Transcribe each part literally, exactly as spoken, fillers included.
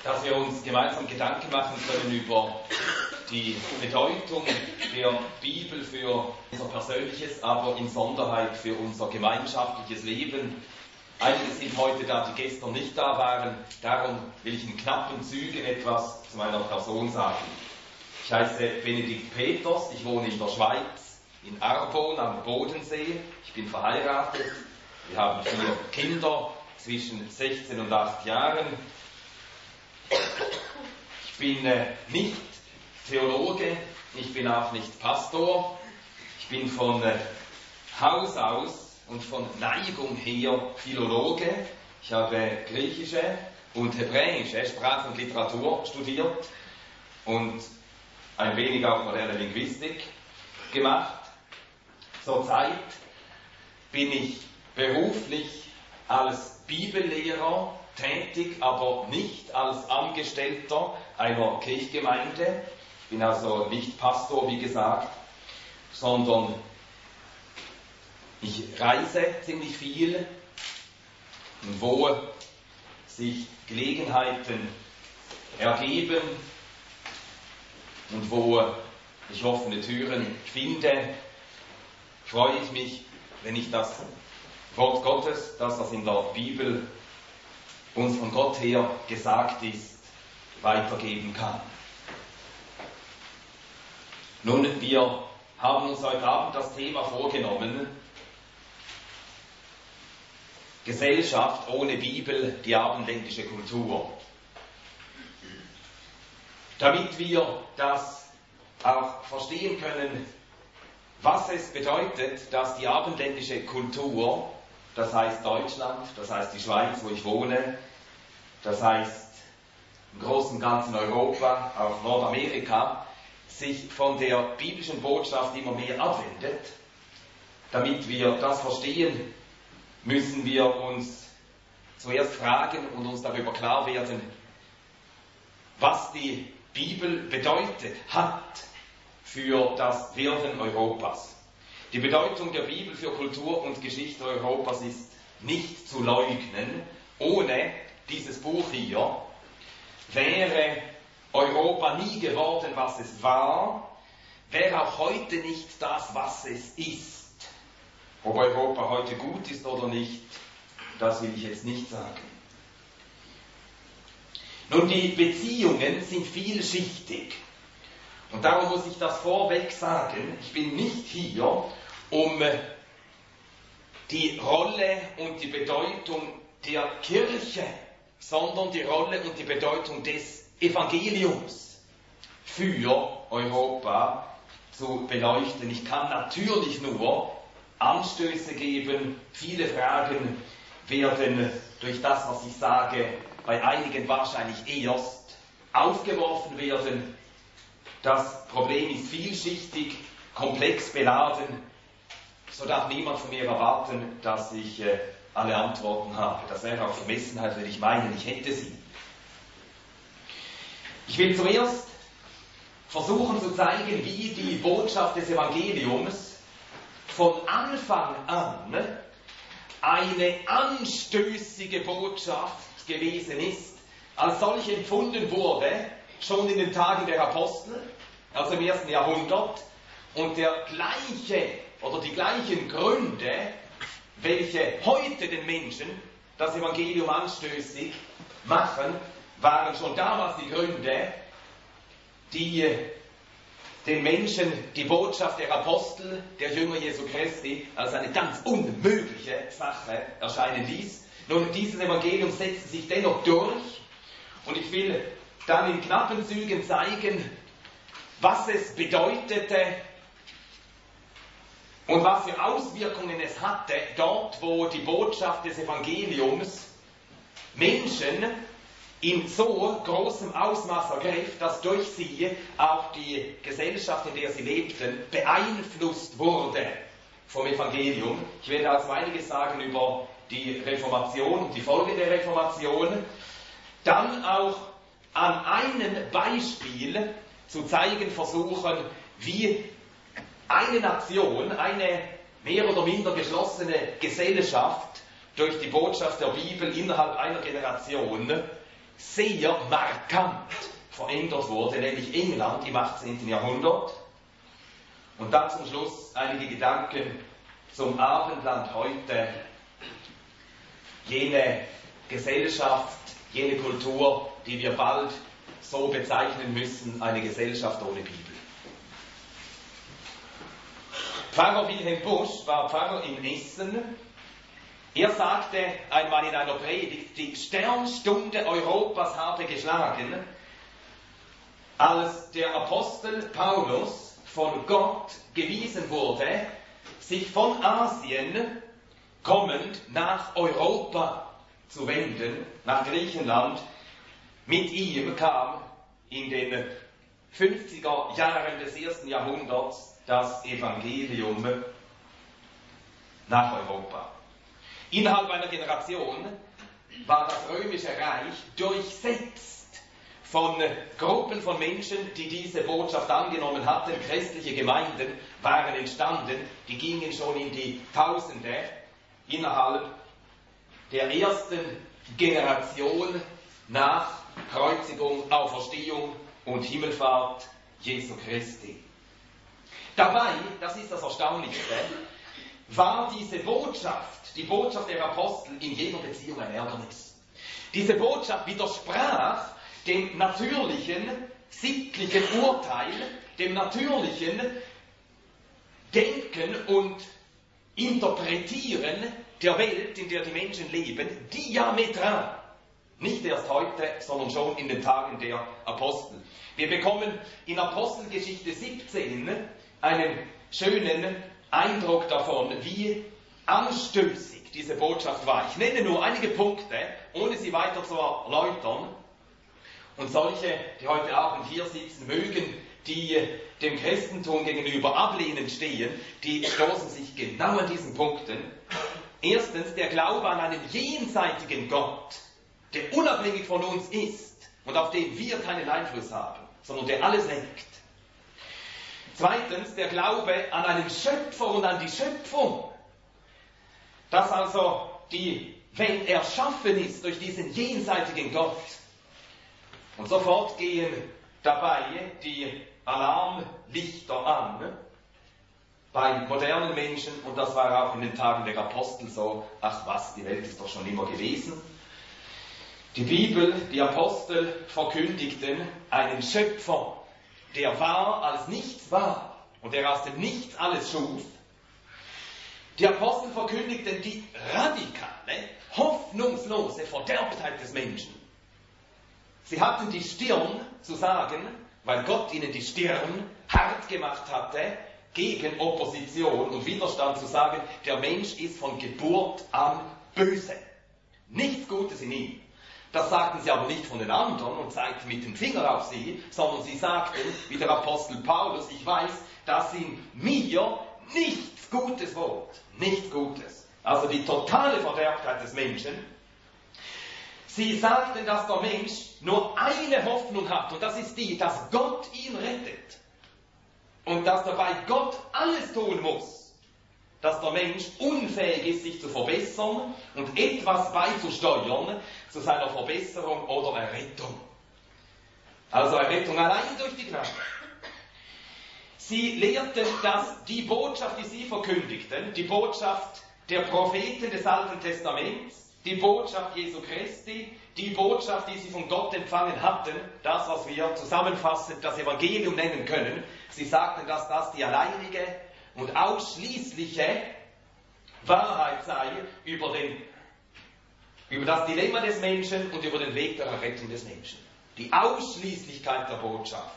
dass wir uns gemeinsam Gedanken machen können über die Bedeutung der Bibel für unser persönliches, aber in Sonderheit für unser gemeinschaftliches Leben. Einige sind heute da, die gestern nicht da waren. Darum will ich in knappen Zügen etwas zu meiner Person sagen. Ich heiße Benedikt Peters, ich wohne in der Schweiz, in Arbon am Bodensee. Ich bin verheiratet. Wir haben vier Kinder zwischen sechzehn und acht Jahren. Ich bin äh, nicht Theologe, ich bin auch nicht Pastor. Ich bin von äh, Haus aus und von Neigung her Philologe. Ich habe griechische und hebräische Sprache und Literatur studiert und ein wenig auch moderne Linguistik gemacht. Zurzeit bin ich beruflich als Bibellehrer tätig, aber nicht als Angestellter einer Kirchgemeinde. Ich bin also nicht Pastor, wie gesagt, sondern ich reise ziemlich viel, wo sich Gelegenheiten ergeben und wo ich offene Türen finde, freue ich mich, wenn ich das Wort Gottes, das, was in der Bibel uns von Gott her gesagt ist, weitergeben kann. Nun, wir haben uns heute Abend das Thema vorgenommen: Gesellschaft ohne Bibel, die abendländische Kultur. Damit wir das auch verstehen können, was es bedeutet, dass die abendländische Kultur, das heißt Deutschland, das heißt die Schweiz, wo ich wohne, das heißt im Großen und Ganzen Europa, auch Nordamerika, sich von der biblischen Botschaft immer mehr abwendet. Damit wir das verstehen, müssen wir uns zuerst fragen und uns darüber klar werden, was die Bibel bedeutet hat für das Werden Europas. Die Bedeutung der Bibel für Kultur und Geschichte Europas ist nicht zu leugnen. Ohne dieses Buch hier wäre Europa nie geworden, was es war, wäre auch heute nicht das, was es ist. Ob Europa heute gut ist oder nicht, das will ich jetzt nicht sagen. Nun, die Beziehungen sind vielschichtig. Und darum muss ich das vorweg sagen, ich bin nicht hier, um die Rolle und die Bedeutung der Kirche, sondern die Rolle und die Bedeutung des Evangeliums für Europa zu beleuchten. Ich kann natürlich nur Anstöße geben, viele Fragen werden durch das, was ich sage, bei einigen wahrscheinlich erst aufgeworfen werden. Das Problem ist vielschichtig, komplex beladen. So darf niemand von mir erwarten, dass ich äh, alle Antworten habe. Das wäre auch Vermessenheit, wenn ich meine, ich hätte sie. Ich will zuerst versuchen zu zeigen, wie die Botschaft des Evangeliums von Anfang an eine anstößige Botschaft gewesen ist, als solche empfunden wurde, schon in den Tagen der Apostel, also im ersten Jahrhundert, und der gleiche oder die gleichen Gründe, welche heute den Menschen das Evangelium anstößig machen, waren schon damals die Gründe, die den Menschen die Botschaft der Apostel, der Jünger Jesu Christi, als eine ganz unmögliche Sache erscheinen ließ. Nun, dieses Evangelium setzt sich dennoch durch, und ich will dann in knappen Zügen zeigen, was es bedeutete und was für Auswirkungen es hatte, dort, wo die Botschaft des Evangeliums Menschen in so großem Ausmaß ergriff, dass durch sie auch die Gesellschaft, in der sie lebten, beeinflusst wurde vom Evangelium. Ich werde also einiges sagen über die Reformation und die Folge der Reformation. Dann auch an einem Beispiel zu zeigen versuchen, wie eine Nation, eine mehr oder minder geschlossene Gesellschaft durch die Botschaft der Bibel innerhalb einer Generation sehr markant verändert wurde, nämlich England im achtzehnten Jahrhundert. Und dann zum Schluss einige Gedanken zum Abendland heute, jene Gesellschaft, jene Kultur, die wir bald so bezeichnen müssen, eine Gesellschaft ohne Bibel. Pfarrer Wilhelm Busch war Pfarrer in Essen. Er sagte einmal in einer Predigt, die Sternstunde Europas habe geschlagen, als der Apostel Paulus von Gott gewiesen wurde, sich von Asien kommend nach Europa zu wenden, nach Griechenland. Mit ihm kam in den fünfziger Jahren des ersten Jahrhunderts das Evangelium nach Europa. Innerhalb einer Generation war das römische Reich durchsetzt von Gruppen von Menschen, die diese Botschaft angenommen hatten. Christliche Gemeinden waren entstanden, die gingen schon in die Tausende innerhalb der ersten Generation nach Kreuzigung, Auferstehung und Himmelfahrt Jesu Christi. Dabei, das ist das Erstaunlichste, war diese Botschaft, die Botschaft der Apostel, in jeder Beziehung ein Ärgernis. Diese Botschaft widersprach dem natürlichen, sittlichen Urteil, dem natürlichen Denken und Interpretieren der Welt, in der die Menschen leben, diametral. Nicht erst heute, sondern schon in den Tagen der Apostel. Wir bekommen in Apostelgeschichte siebzehn einen schönen Eindruck davon, wie anstößig diese Botschaft war. Ich nenne nur einige Punkte, ohne sie weiter zu erläutern. Und solche, die heute Abend hier sitzen mögen, die dem Christentum gegenüber ablehnend stehen, die stoßen sich genau an diesen Punkten. Erstens, der Glaube an einen jenseitigen Gott, der unabhängig von uns ist und auf den wir keinen Einfluss haben, sondern der alles lenkt. Zweitens, der Glaube an einen Schöpfer und an die Schöpfung, dass also die Welt erschaffen ist durch diesen jenseitigen Gott. Und sofort gehen dabei die Alarmlichter an bei modernen Menschen, und das war auch in den Tagen der Apostel so. Ach was, die Welt ist doch schon immer gewesen. Die Bibel, die Apostel verkündigten einen Schöpfer, der war, als nichts war und der aus dem Nichts alles schuf. Die Apostel verkündigten die radikale, hoffnungslose Verderbtheit des Menschen. Sie hatten die Stirn zu sagen, weil Gott ihnen die Stirn hart gemacht hatte, gegen Opposition und Widerstand zu sagen, der Mensch ist von Geburt an böse. Nichts Gutes in ihm. Das sagten sie aber nicht von den anderen und zeigten mit dem Finger auf sie, sondern sie sagten, wie der Apostel Paulus, ich weiß, dass in mir nichts Gutes wohnt. Nichts Gutes. Also die totale Verderbtheit des Menschen. Sie sagten, dass der Mensch nur eine Hoffnung hat, und das ist die, dass Gott ihn rettet. Und dass dabei Gott alles tun muss, dass der Mensch unfähig ist, sich zu verbessern und etwas beizusteuern zu seiner Verbesserung oder Errettung. Also Errettung allein durch die Gnade. Sie lehrten, dass die Botschaft, die sie verkündigten, die Botschaft der Propheten des Alten Testaments, die Botschaft Jesu Christi, die Botschaft, die sie von Gott empfangen hatten, das, was wir zusammenfassend das Evangelium nennen können, sie sagten, dass das die alleinige und ausschließliche Wahrheit sei über, den, über das Dilemma des Menschen und über den Weg der Errettung des Menschen. Die Ausschließlichkeit der Botschaft.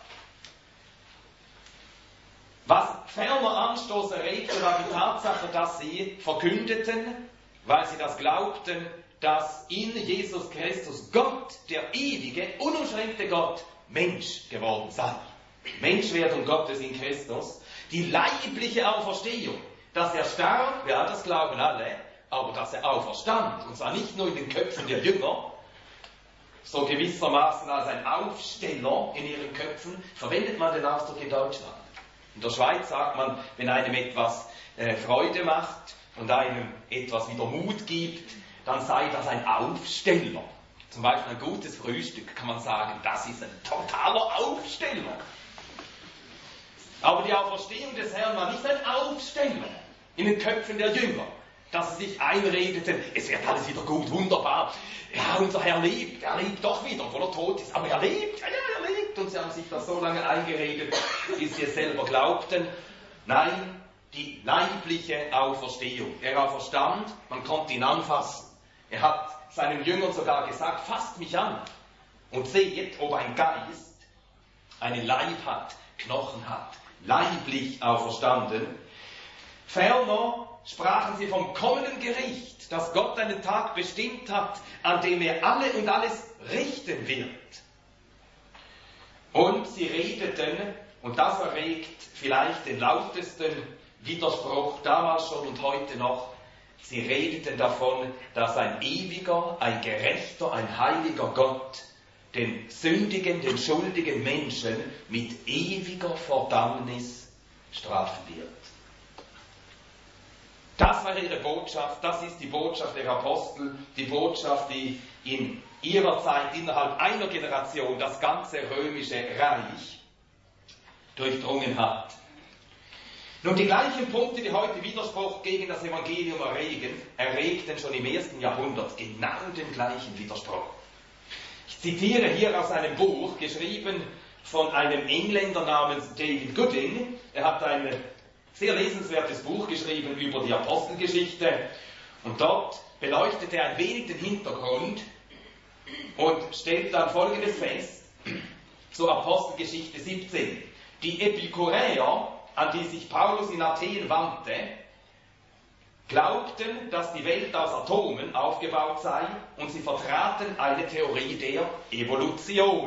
Was ferner Anstoß erregte, war die Tatsache, dass sie verkündeten, weil sie das glaubten, dass in Jesus Christus Gott, der ewige, unumschränkte Gott, Mensch geworden sei. Menschwerdung Gottes in Christus, die leibliche Auferstehung, dass er starb, ja, das glauben alle, aber dass er auferstand, und zwar nicht nur in den Köpfen der Jünger, so gewissermaßen als ein Aufsteller in ihren Köpfen, verwendet man den Ausdruck in Deutschland. In der Schweiz sagt man, wenn einem etwas äh, Freude macht und einem etwas wieder Mut gibt, dann sei das ein Aufsteller. Zum Beispiel ein gutes Frühstück, kann man sagen, das ist ein totaler Aufsteller. Aber die Auferstehung des Herrn war nicht ein Aufsteller in den Köpfen der Jünger, dass sie sich einredeten, es wird alles wieder gut, wunderbar. Ja, unser Herr lebt, er lebt doch wieder, obwohl er tot ist, aber er lebt, ja, ja, er lebt. Und sie haben sich das so lange eingeredet, bis sie es selber glaubten. Nein, die leibliche Auferstehung. Er auferstand, man konnte ihn anfassen. Er hat seinen Jüngern sogar gesagt, fasst mich an und seht, ob ein Geist einen Leib hat, Knochen hat, leiblich auferstanden. Ferner sprachen sie vom kommenden Gericht, dass Gott einen Tag bestimmt hat, an dem er alle und alles richten wird. Und sie redeten, und das erregt vielleicht den lautesten Widerspruch damals schon und heute noch, sie redeten davon, dass ein ewiger, ein gerechter, ein heiliger Gott den sündigen, den schuldigen Menschen mit ewiger Verdammnis strafen wird. Das war ihre Botschaft, das ist die Botschaft der Apostel, die Botschaft, die in ihrer Zeit innerhalb einer Generation das ganze römische Reich durchdrungen hat. Nun, die gleichen Punkte, die heute Widerspruch gegen das Evangelium erregen, erregten schon im ersten Jahrhundert genau den gleichen Widerspruch. Ich zitiere hier aus einem Buch, geschrieben von einem Engländer namens David Gooding. Er hat ein sehr lesenswertes Buch geschrieben über die Apostelgeschichte. Und dort beleuchtet er ein wenig den Hintergrund und stellt dann Folgendes fest zur Apostelgeschichte siebzehn. Die Epikuräer, an die sich Paulus in Athen wandte, glaubten, dass die Welt aus Atomen aufgebaut sei und sie vertraten eine Theorie der Evolution.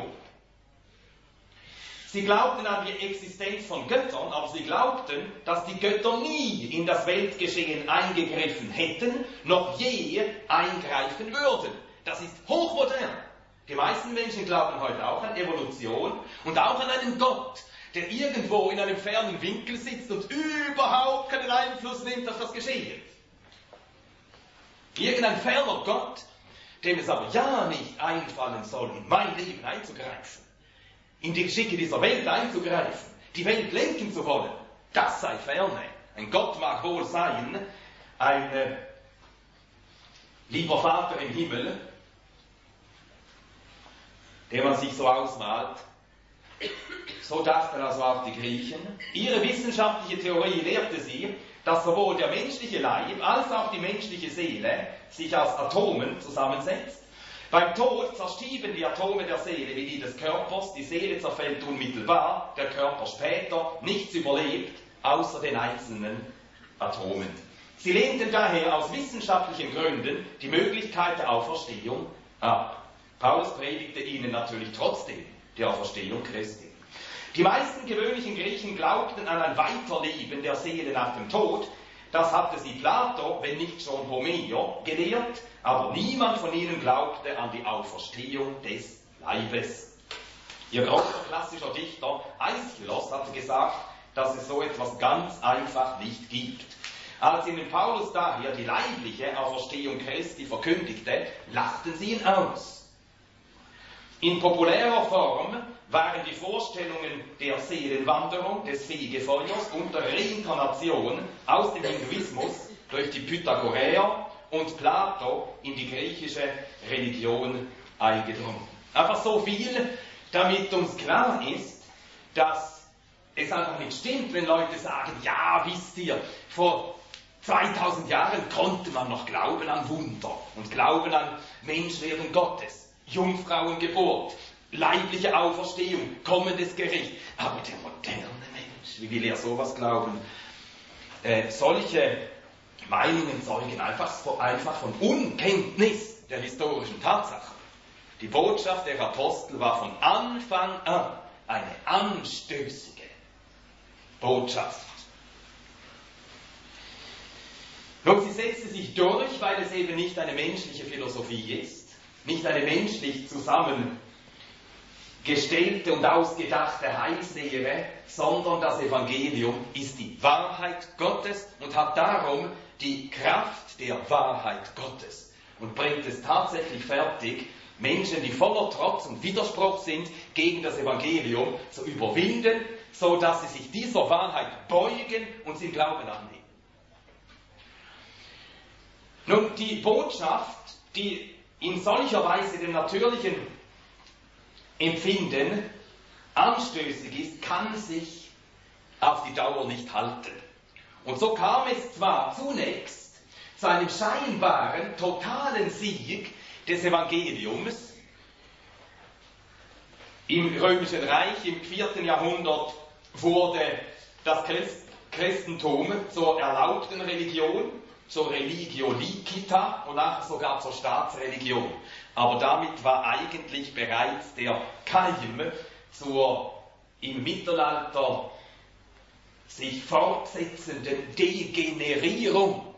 Sie glaubten an die Existenz von Göttern, aber sie glaubten, dass die Götter nie in das Weltgeschehen eingegriffen hätten, noch je eingreifen würden. Das ist hochmodern. Die meisten Menschen glauben heute auch an Evolution und auch an einen Gott, der irgendwo in einem fernen Winkel sitzt und überhaupt keinen Einfluss nimmt auf das Geschehen. Irgendein ferner Gott, dem es aber ja nicht einfallen soll, in mein Leben einzugreifen, in die Geschicke dieser Welt einzugreifen, die Welt lenken zu wollen, das sei ferne. Ein Gott mag wohl sein, ein äh, lieber Vater im Himmel, den man sich so ausmalt. So dachten also auch die Griechen. Ihre wissenschaftliche Theorie lehrte sie, dass sowohl der menschliche Leib als auch die menschliche Seele sich aus Atomen zusammensetzt. Beim Tod zerstieben die Atome der Seele wie die des Körpers, die Seele zerfällt unmittelbar, der Körper später, nichts überlebt, außer den einzelnen Atomen. Sie lehnten daher aus wissenschaftlichen Gründen die Möglichkeit der Auferstehung ab. Paulus predigte ihnen natürlich trotzdem die Auferstehung Christi. Die meisten gewöhnlichen Griechen glaubten an ein Weiterleben der Seele nach dem Tod. Das hatte sie Plato, wenn nicht schon Homer, gelehrt, aber niemand von ihnen glaubte an die Auferstehung des Leibes. Ihr großer klassischer Dichter Aeschylus hatte gesagt, dass es so etwas ganz einfach nicht gibt. Als ihnen Paulus daher die leibliche Auferstehung Christi verkündigte, lachten sie ihn aus. In populärer Form waren die Vorstellungen der Seelenwanderung, des Fegefeuers und der Reinkarnation aus dem Hinduismus durch die Pythagoreer und Plato in die griechische Religion eingedrungen. Einfach so viel, damit uns klar ist, dass es einfach nicht stimmt, wenn Leute sagen, ja, wisst ihr, vor zweitausend Jahren konnte man noch glauben an Wunder und glauben an Menschwerdung Gottes. Jungfrauengeburt, leibliche Auferstehung, kommendes Gericht. Aber der moderne Mensch, wie will er sowas glauben? Äh, solche Meinungen zeugen einfach, einfach von Unkenntnis der historischen Tatsachen. Die Botschaft der Apostel war von Anfang an eine anstößige Botschaft. Nun, sie setzte sich durch, weil es eben nicht eine menschliche Philosophie ist, nicht eine menschlich zusammengestellte und ausgedachte Heilslehre, sondern das Evangelium ist die Wahrheit Gottes und hat darum die Kraft der Wahrheit Gottes und bringt es tatsächlich fertig, Menschen, die voller Trotz und Widerspruch sind, gegen das Evangelium zu überwinden, so dass sie sich dieser Wahrheit beugen und sie im Glauben annehmen. Nun, die Botschaft, die in solcher Weise dem natürlichen Empfinden anstößig ist, kann sich auf die Dauer nicht halten. Und so kam es zwar zunächst zu einem scheinbaren, totalen Sieg des Evangeliums im Römischen Reich. Im vierten Jahrhundert wurde das Christentum zur erlaubten Religion, zur Religio licita und nachher sogar zur Staatsreligion. Aber damit war eigentlich bereits der Keim zur im Mittelalter sich fortsetzenden Degenerierung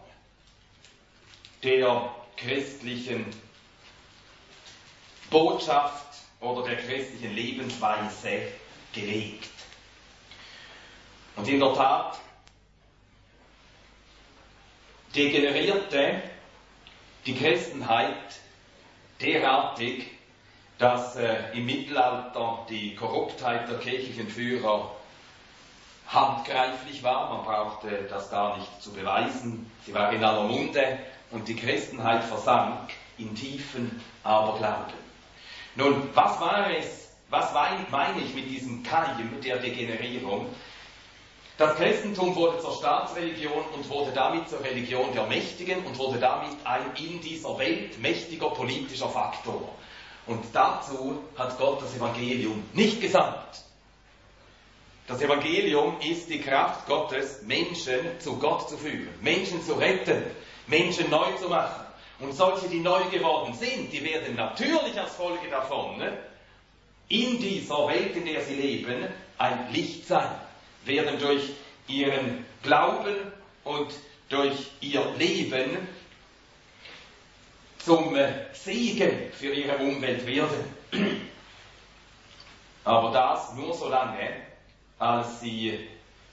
der christlichen Botschaft oder der christlichen Lebensweise gelegt. Und in der Tat degenerierte die Christenheit derartig, dass äh, im Mittelalter die Korruptheit der kirchlichen Führer handgreiflich war. Man brauchte das gar nicht zu beweisen. Sie war in aller Munde und die Christenheit versank in tiefen Aberglauben. Nun, was war es, was meine ich mit diesem Keim der Degenerierung? Das Christentum wurde zur Staatsreligion und wurde damit zur Religion der Mächtigen und wurde damit ein in dieser Welt mächtiger politischer Faktor. Und dazu hat Gott das Evangelium nicht gesandt. Das Evangelium ist die Kraft Gottes, Menschen zu Gott zu führen, Menschen zu retten, Menschen neu zu machen. Und solche, die neu geworden sind, die werden natürlich als Folge davon ne, in dieser Welt, in der sie leben, ein Licht sein, werden durch ihren Glauben und durch ihr Leben zum Segen für ihre Umwelt werden. Aber das nur so lange, als sie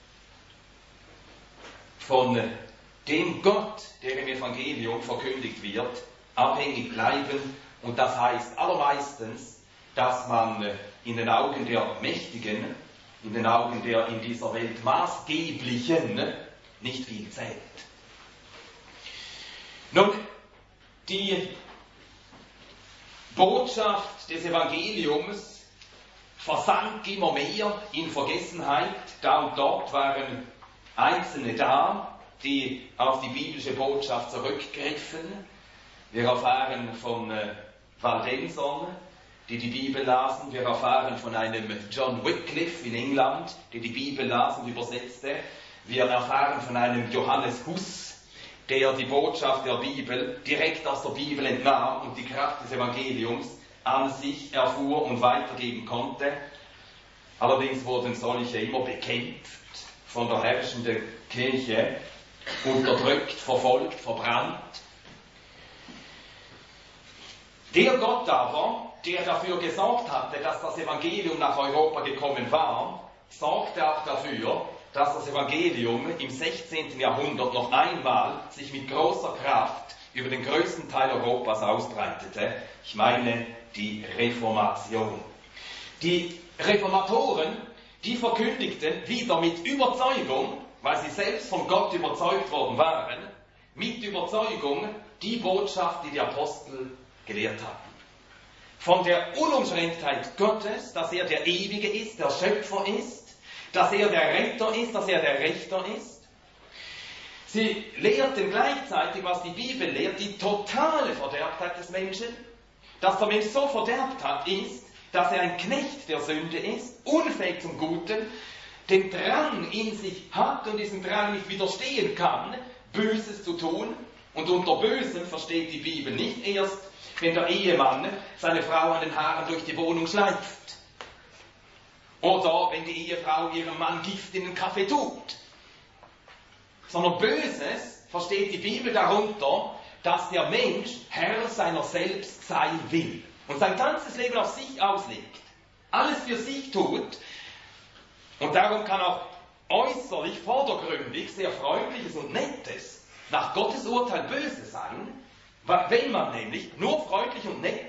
von dem Gott, der im Evangelium verkündigt wird, abhängig bleiben. Und das heißt allermeistens, dass man in den Augen der Mächtigen, in den Augen der in dieser Welt Maßgeblichen nicht viel zählt. Nun, die Botschaft des Evangeliums versank immer mehr in Vergessenheit. Da und dort waren Einzelne da, die auf die biblische Botschaft zurückgriffen. Wir erfahren von äh, Waldensern, die die Bibel lasen. Wir erfahren von einem John Wycliffe in England, der die Bibel las und übersetzte. Wir erfahren von einem Johannes Huss, der die Botschaft der Bibel direkt aus der Bibel entnahm und die Kraft des Evangeliums an sich erfuhr und weitergeben konnte. Allerdings wurden solche immer bekämpft von der herrschenden Kirche, unterdrückt, verfolgt, verbrannt. Der Gott aber, der dafür gesorgt hatte, dass das Evangelium nach Europa gekommen war, sorgte auch dafür, dass das Evangelium im sechzehnten Jahrhundert noch einmal sich mit großer Kraft über den größten Teil Europas ausbreitete. Ich meine die Reformation. Die Reformatoren, die verkündigten wieder mit Überzeugung, weil sie selbst von Gott überzeugt worden waren, mit Überzeugung die Botschaft, die die Apostel gelehrt hatten. Von der Unumschränktheit Gottes, dass er der Ewige ist, der Schöpfer ist, dass er der Retter ist, dass er der Richter ist. Sie lehrten gleichzeitig, was die Bibel lehrt, die totale Verderbtheit des Menschen, dass der Mensch so verderbt hat, ist, dass er ein Knecht der Sünde ist, unfähig zum Guten, den Drang in sich hat und diesem Drang nicht widerstehen kann, Böses zu tun. Und unter Bösem versteht die Bibel nicht erst, wenn der Ehemann seine Frau an den Haaren durch die Wohnung schleift. Oder wenn die Ehefrau ihrem Mann Gift in den Kaffee tut. Sondern Böses versteht die Bibel darunter, dass der Mensch Herr seiner selbst sein will und sein ganzes Leben auf sich auslegt, alles für sich tut. Und darum kann auch äußerlich, vordergründig, sehr Freundliches und Nettes nach Gottes Urteil böse sein, wenn man nämlich nur freundlich und nett ist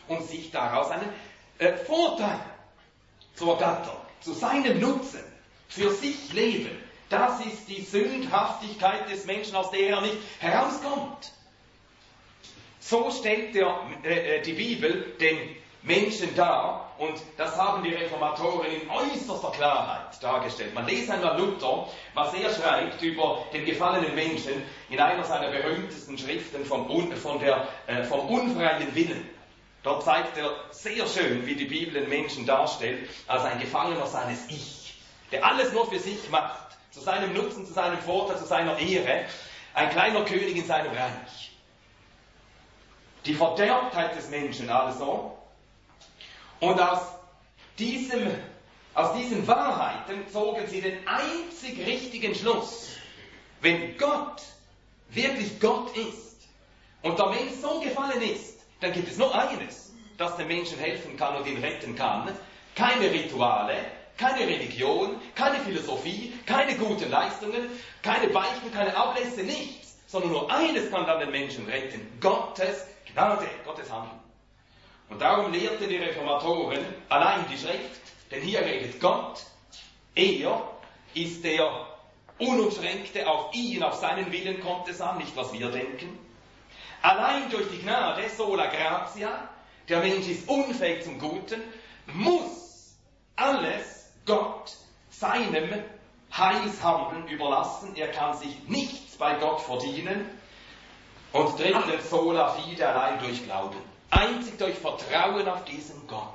und sich daraus einen äh, Vorteil zu ergattern, zu seinem Nutzen, für sich leben. Das ist die Sündhaftigkeit des Menschen, aus der er nicht herauskommt. So stellt der, äh, die Bibel den Menschen dar, und das haben die Reformatoren in äußerster Klarheit dargestellt. Man lese einmal Luther, was er schreibt über den gefallenen Menschen in einer seiner berühmtesten Schriften vom, Un, von der, äh, vom unfreien Willen. Dort zeigt er sehr schön, wie die Bibel den Menschen darstellt, als ein Gefangener seines Ich, der alles nur für sich macht, zu seinem Nutzen, zu seinem Vorteil, zu seiner Ehre, ein kleiner König in seinem Reich. Die Verderbtheit des Menschen also. Und aus, diesem, aus diesen Wahrheiten zogen sie den einzig richtigen Schluss. Wenn Gott wirklich Gott ist und der Mensch so gefallen ist, dann gibt es nur eines, das dem Menschen helfen kann und ihn retten kann. Keine Rituale, keine Religion, keine Philosophie, keine guten Leistungen, keine Beichten, keine Ablässe, nichts. Sondern nur eines kann dann den Menschen retten: Gottes Gnade, Gottes Handeln. Und darum lehrten die Reformatoren allein die Schrift, denn hier redet Gott. Er ist der Unumschränkte, auf ihn, auf seinen Willen kommt es an, nicht was wir denken. Allein durch die Gnade, sola gratia, der Mensch ist unfähig zum Guten, muss alles Gott, seinem Heilshandeln überlassen. Er kann sich nichts bei Gott verdienen. Und drittens, sola fide, allein durch Glauben. Einzig durch Vertrauen auf diesen Gott.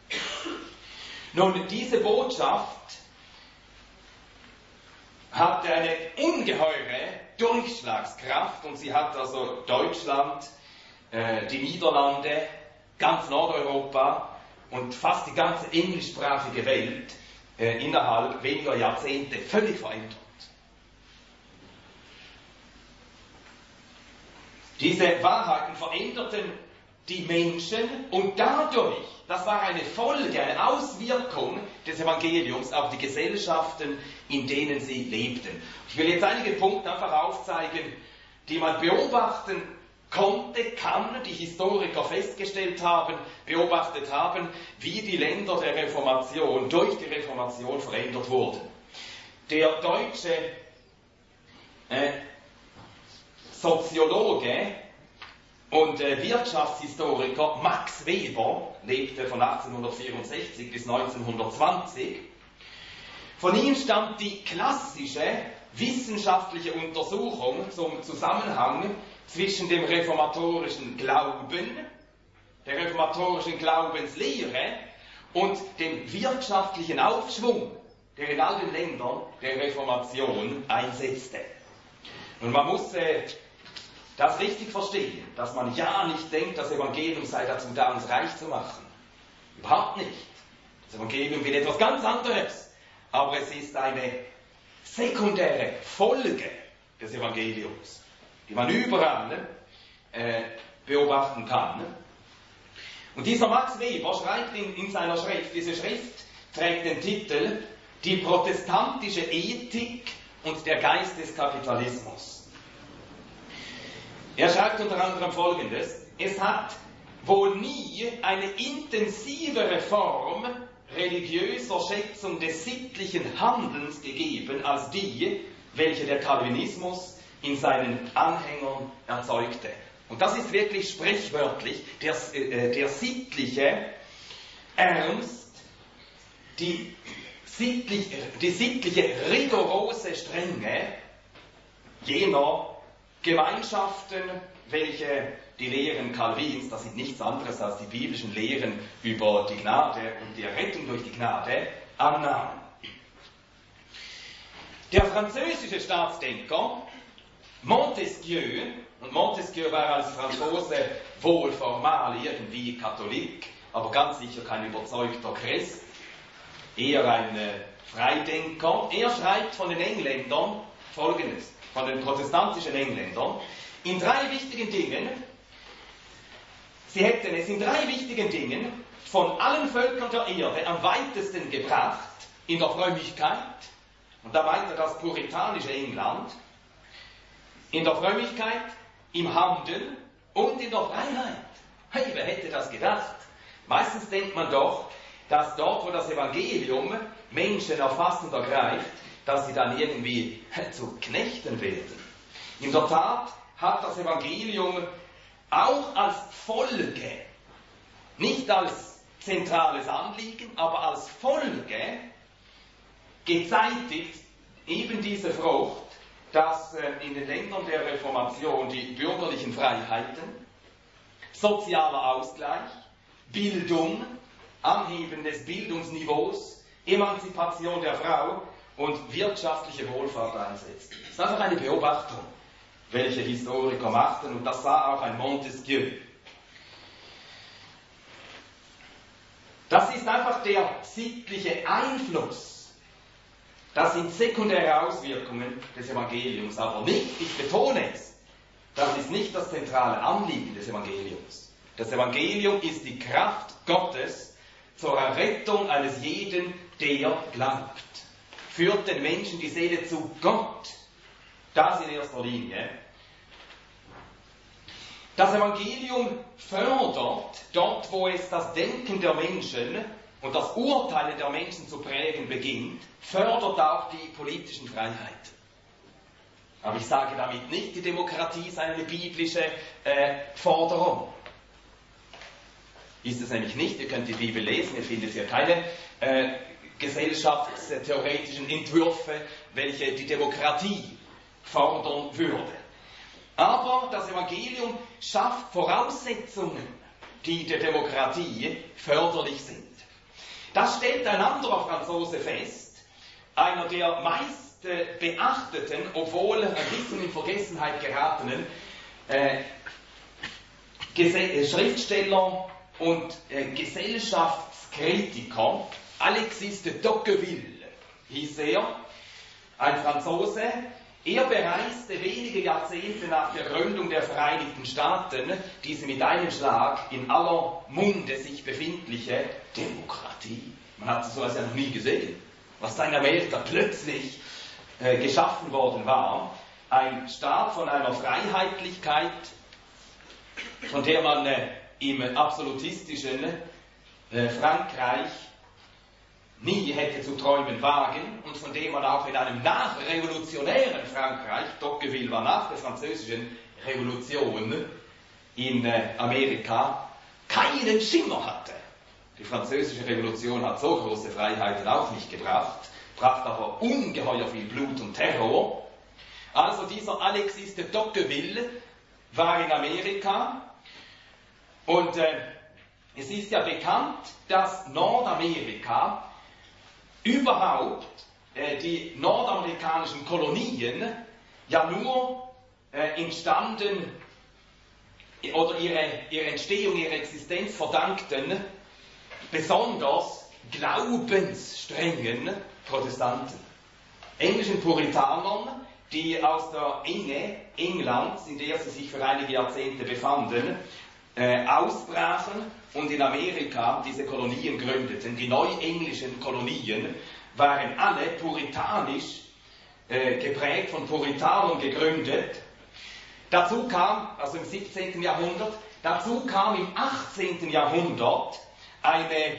Nun, diese Botschaft hat eine ungeheure Durchschlagskraft, und sie hat also Deutschland, äh, die Niederlande, ganz Nordeuropa und fast die ganze englischsprachige Welt äh, innerhalb weniger Jahrzehnte völlig verändert. Diese Wahrheiten veränderten die Menschen, und dadurch, das war eine Folge, eine Auswirkung des Evangeliums auf die Gesellschaften, in denen sie lebten. Ich will jetzt einige Punkte einfach aufzeigen, die man beobachten konnte, kann, die Historiker festgestellt haben, beobachtet haben, wie die Länder der Reformation durch die Reformation verändert wurden. Der deutsche äh, Soziologe und äh, Wirtschaftshistoriker Max Weber lebte von achtzehnhundertvierundsechzig bis neunzehnhundertzwanzig. Von ihm stammt die klassische wissenschaftliche Untersuchung zum Zusammenhang zwischen dem reformatorischen Glauben, der reformatorischen Glaubenslehre und dem wirtschaftlichen Aufschwung, der in allen Ländern der Reformation einsetzte. Und man muss äh, das richtig verstehen, dass man ja nicht denkt, das Evangelium sei dazu da, uns reich zu machen. Überhaupt nicht. Das Evangelium will etwas ganz anderes. Aber es ist eine sekundäre Folge des Evangeliums, die man überall äh, beobachten kann. Und dieser Max Weber schreibt in, in seiner Schrift, diese Schrift trägt den Titel Die protestantische Ethik und der Geist des Kapitalismus. Er schreibt unter anderem Folgendes: Es hat wohl nie eine intensivere Form religiöser Schätzung des sittlichen Handelns gegeben als die, welche der Calvinismus in seinen Anhängern erzeugte. Und das ist wirklich sprichwörtlich der, äh, der sittliche Ernst, die, sittlich, die sittliche rigorose Strenge jener Gemeinschaften, welche die Lehren Calvins, das sind nichts anderes als die biblischen Lehren über die Gnade und die Errettung durch die Gnade, annahmen. Der französische Staatsdenker Montesquieu, und Montesquieu war als Franzose wohl formal irgendwie Katholik, aber ganz sicher kein überzeugter Christ, eher ein äh, Freidenker. Er schreibt von den Engländern Folgendes, von den protestantischen Engländern: In drei wichtigen Dingen, sie hätten es in drei wichtigen Dingen von allen Völkern der Erde am weitesten gebracht, in der Frömmigkeit, und da meint er das puritanische England, in der Frömmigkeit, im Handeln und in der Freiheit. Hey, wer hätte das gedacht? Meistens denkt man doch, dass dort, wo das Evangelium Menschen erfassend ergreift, dass sie dann irgendwie zu Knechten werden. In der Tat hat das Evangelium auch als Folge, nicht als zentrales Anliegen, aber als Folge gezeitigt eben diese Frucht, dass in den Ländern der Reformation die bürgerlichen Freiheiten, sozialer Ausgleich, Bildung, Anheben des Bildungsniveaus, Emanzipation der Frau und wirtschaftliche Wohlfahrt einsetzt. Das ist einfach eine Beobachtung, welche Historiker machten, und das sah auch ein Montesquieu. Das ist einfach der sittliche Einfluss. Das sind sekundäre Auswirkungen des Evangeliums, aber nicht, ich betone es, das ist nicht das zentrale Anliegen des Evangeliums. Das Evangelium ist die Kraft Gottes zur Errettung eines jeden, der glaubt. Führt den Menschen die Seele zu Gott. Das in erster Linie. Das Evangelium fördert dort, wo es das Denken der Menschen und das Urteilen der Menschen zu prägen beginnt, fördert auch die politischen Freiheiten. Aber ich sage damit nicht, die Demokratie sei eine biblische äh, Forderung. Ist es nämlich nicht. Ihr könnt die Bibel lesen, ihr findet hier keine äh, gesellschaftstheoretischen Entwürfe, welche die Demokratie fordern würde. Aber das Evangelium schafft Voraussetzungen, die der Demokratie förderlich sind. Das stellt ein anderer Franzose fest, einer der meist äh, beachteten, obwohl ein bisschen in Vergessenheit geratenen, äh, Schriftsteller und äh, Gesellschaftskritiker, Alexis de Tocqueville hieß er, ein Franzose. Er bereiste wenige Jahrzehnte nach der Gründung der Vereinigten Staaten diese mit einem Schlag in aller Munde sich befindliche Demokratie. Man hat sowas ja noch nie gesehen, was da in Amerika plötzlich äh, geschaffen worden war. Ein Staat von einer Freiheitlichkeit, von der man äh, im absolutistischen äh, Frankreich nie hätte zu träumen wagen und von dem man auch in einem nachrevolutionären Frankreich, Tocqueville war nach der französischen Revolution in äh, Amerika, keinen Schimmer hatte. Die französische Revolution hat so große Freiheiten auch nicht gebracht, brachte aber ungeheuer viel Blut und Terror. Also dieser Alexis de Tocqueville war in Amerika und äh, es ist ja bekannt, dass Nordamerika überhaupt äh, die nordamerikanischen Kolonien ja nur äh, entstanden oder ihre, ihre Entstehung, ihre Existenz verdankten besonders glaubensstrengen Protestanten, englischen Puritanern, die aus der Enge Englands, in der sie sich für einige Jahrzehnte befanden, äh, ausbrachen und in Amerika diese Kolonien gründeten. Die neuenglischen Kolonien waren alle puritanisch äh, geprägt, von Puritanern gegründet. Dazu kam, also im siebzehnten Jahrhundert, dazu kam im achtzehnten Jahrhundert eine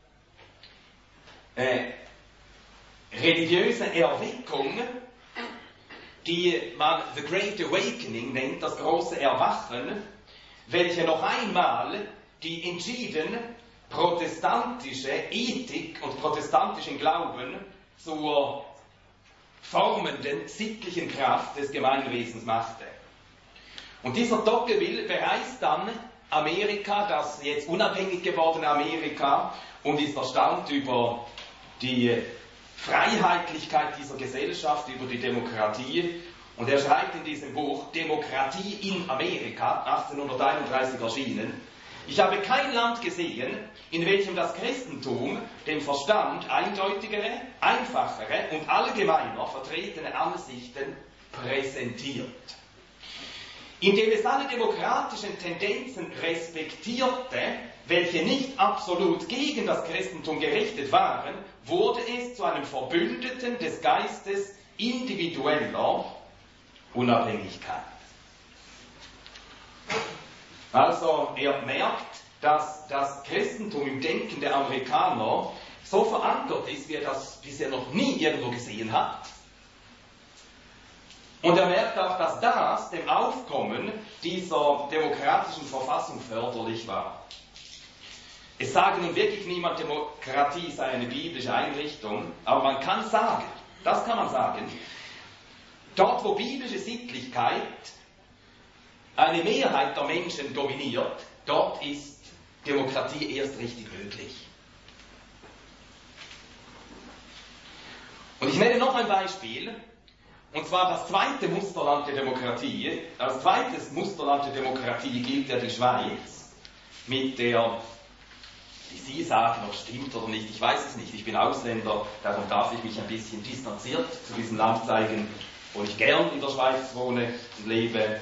äh, religiöse Erweckung, die man The Great Awakening nennt, das große Erwachen, welche noch einmal die entschieden protestantische Ethik und protestantischen Glauben zur formenden, sittlichen Kraft des Gemeinwesens machte. Und dieser Tocqueville bereist dann Amerika, das jetzt unabhängig gewordene Amerika, und ist erstaunt über die Freiheitlichkeit dieser Gesellschaft, über die Demokratie. Und er schreibt in diesem Buch Demokratie in Amerika, achtzehnhunderteinunddreißig erschienen: Ich habe kein Land gesehen, in welchem das Christentum dem Verstand eindeutigere, einfachere und allgemeiner vertretene Ansichten präsentiert. Indem es alle demokratischen Tendenzen respektierte, welche nicht absolut gegen das Christentum gerichtet waren, wurde es zu einem Verbündeten des Geistes individueller Unabhängigkeit. Also er merkt, dass das Christentum im Denken der Amerikaner so verankert ist, wie er das bisher noch nie irgendwo gesehen hat. Und er merkt auch, dass das dem Aufkommen dieser demokratischen Verfassung förderlich war. Es sagt nun wirklich niemand, Demokratie sei eine biblische Einrichtung, aber man kann sagen, das kann man sagen, dort wo biblische Sittlichkeit eine Mehrheit der Menschen dominiert, dort ist Demokratie erst richtig möglich. Und ich nenne noch ein Beispiel, und zwar das zweite Musterland der Demokratie. Als zweites Musterland der Demokratie gilt ja die Schweiz, mit der, wie Sie sagen, ob stimmt oder nicht, ich weiß es nicht, ich bin Ausländer, darum darf ich mich ein bisschen distanziert zu diesem Land zeigen, wo ich gern in der Schweiz wohne und lebe.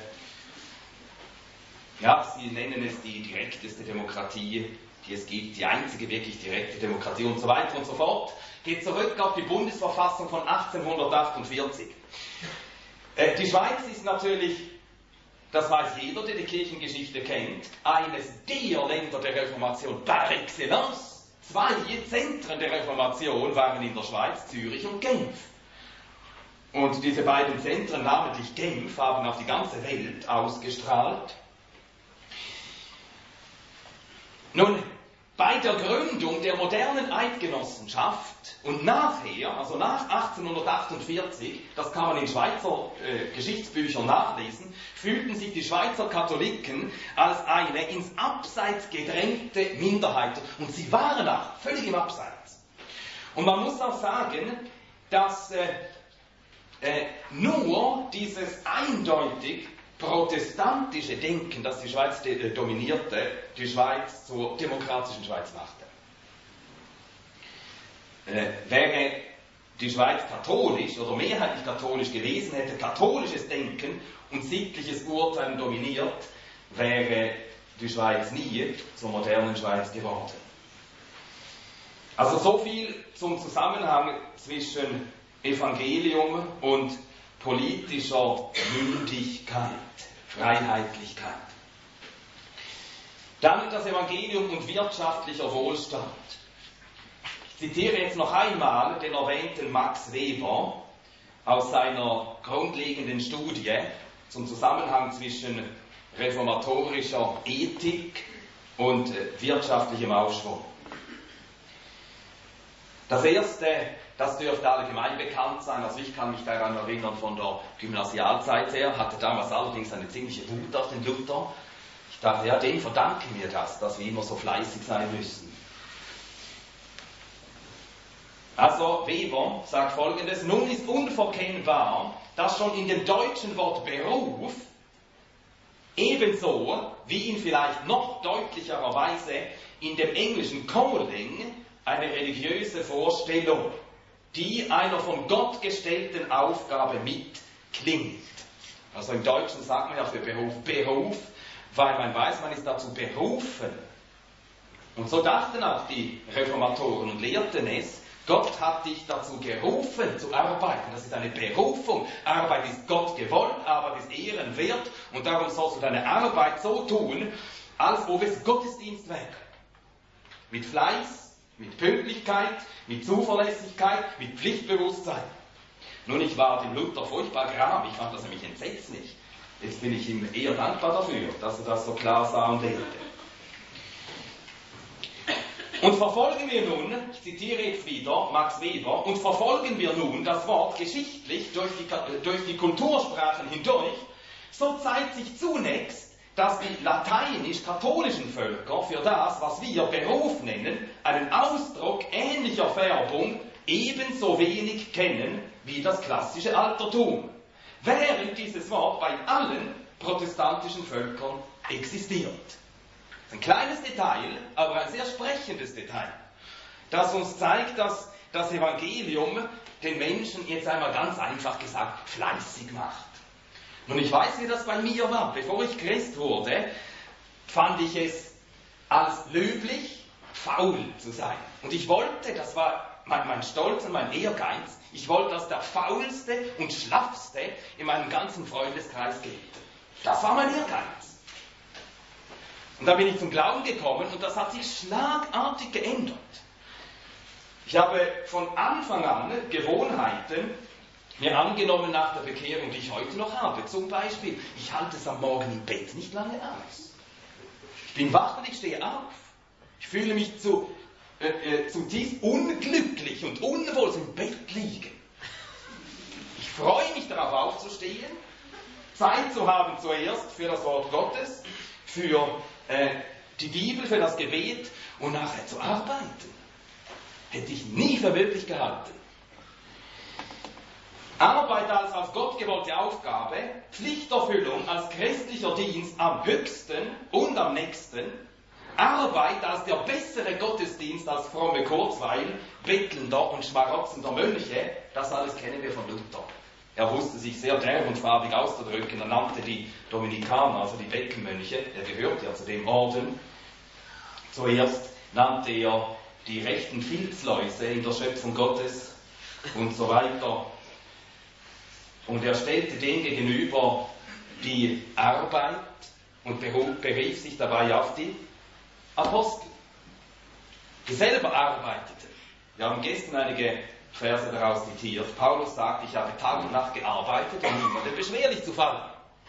Ja, Sie nennen es die direkteste Demokratie, die es gibt, die einzige wirklich direkte Demokratie und so weiter und so fort. Geht zurück auf die Bundesverfassung von achtzehnhundertachtundvierzig. Äh, die Schweiz ist natürlich, das weiß jeder, der die Kirchengeschichte kennt, eines der Länder der Reformation par excellence. Zwei Zentren der Reformation waren in der Schweiz, Zürich und Genf. Und diese beiden Zentren, namentlich Genf, haben auf die ganze Welt ausgestrahlt. Nun, bei der Gründung der modernen Eidgenossenschaft und nachher, also nach achtzehnhundertachtundvierzig, das kann man in Schweizer äh, Geschichtsbüchern nachlesen, fühlten sich die Schweizer Katholiken als eine ins Abseits gedrängte Minderheit. Und sie waren auch völlig im Abseits. Und man muss auch sagen, dass äh, äh, nur dieses eindeutig protestantische Denken, das die Schweiz de- dominierte, die Schweiz zur demokratischen Schweiz machte. Äh, wäre die Schweiz katholisch oder mehrheitlich katholisch gewesen, hätte katholisches Denken und sittliches Urteilen dominiert, wäre die Schweiz nie zur modernen Schweiz geworden. Also so viel zum Zusammenhang zwischen Evangelium und politischer Mündigkeit, Freiheitlichkeit. Dann das Evangelium und wirtschaftlicher Wohlstand. Ich zitiere jetzt noch einmal den erwähnten Max Weber aus seiner grundlegenden Studie zum Zusammenhang zwischen reformatorischer Ethik und wirtschaftlichem Aufschwung. Das erste, das dürfte allgemein bekannt sein, also ich kann mich daran erinnern von der Gymnasialzeit her, hatte damals allerdings eine ziemliche Wut auf den Luther. Ich dachte, ja, dem verdanken wir das, dass wir immer so fleißig sein müssen. Also Weber sagt Folgendes: Nun ist unverkennbar, dass schon in dem deutschen Wort Beruf ebenso wie in vielleicht noch deutlicherweise in dem englischen Calling eine religiöse Vorstellung, die einer von Gott gestellten Aufgabe mitklingt. Also im Deutschen sagt man ja für Beruf Beruf, weil man weiß, man ist dazu berufen. Und so dachten auch die Reformatoren und lehrten es, Gott hat dich dazu gerufen zu arbeiten. Das ist eine Berufung. Arbeit ist Gott gewollt, Arbeit ist ehrenwert und darum sollst du deine Arbeit so tun, als ob es Gottesdienst wäre. Mit Fleiß, mit Pünktlichkeit, mit Zuverlässigkeit, mit Pflichtbewusstsein. Nun, ich war dem Luther furchtbar gram, ich fand das nämlich entsetzlich. Jetzt bin ich ihm eher dankbar dafür, dass er das so klar sah und lehrte. Und verfolgen wir nun, ich zitiere jetzt wieder Max Weber, und verfolgen wir nun das Wort geschichtlich durch die, durch die Kultursprachen hindurch, so zeigt sich zunächst, dass die lateinisch-katholischen Völker für das, was wir Beruf nennen, einen Ausdruck ähnlicher Färbung ebenso wenig kennen wie das klassische Altertum, während dieses Wort bei allen protestantischen Völkern existiert. Ein kleines Detail, aber ein sehr sprechendes Detail, das uns zeigt, dass das Evangelium den Menschen jetzt einmal ganz einfach gesagt fleißig macht. Und ich weiß, wie das bei mir war. Bevor ich Christ wurde, fand ich es als löblich, faul zu sein. Und ich wollte, das war mein, mein Stolz und mein Ehrgeiz, ich wollte als der faulste und schlaffste in meinem ganzen Freundeskreis gelten. Das war mein Ehrgeiz. Und da bin ich zum Glauben gekommen und das hat sich schlagartig geändert. Ich habe von Anfang an Gewohnheiten mir angenommen nach der Bekehrung, die ich heute noch habe. Zum Beispiel, ich halte es am Morgen im Bett nicht lange aus. Ich bin wach und ich stehe auf. Ich fühle mich zu, äh, äh, zutiefst unglücklich und unwohl im Bett liegen. Ich freue mich darauf aufzustehen, Zeit zu haben zuerst für das Wort Gottes, für äh, die Bibel, für das Gebet und nachher zu arbeiten. Hätte ich nie für möglich gehalten. Arbeit als auf Gott gewollte Aufgabe, Pflichterfüllung als christlicher Dienst am höchsten und am nächsten, Arbeit als der bessere Gottesdienst als fromme Kurzweil, bettelnder und schmarotzender Mönche, das alles kennen wir von Luther. Er wusste sich sehr derb und farbig auszudrücken, er nannte die Dominikaner, also die Beckenmönche, er gehörte ja zu dem Orden. Zuerst nannte er die rechten Filzläuse in der Schöpfung Gottes und so weiter. Und er stellte dem gegenüber die Arbeit und berief sich dabei auf die Apostel, die selber arbeiteten. Wir haben gestern einige Verse daraus zitiert. Paulus sagt, ich habe Tag und Nacht gearbeitet, um niemandem beschwerlich zu fallen.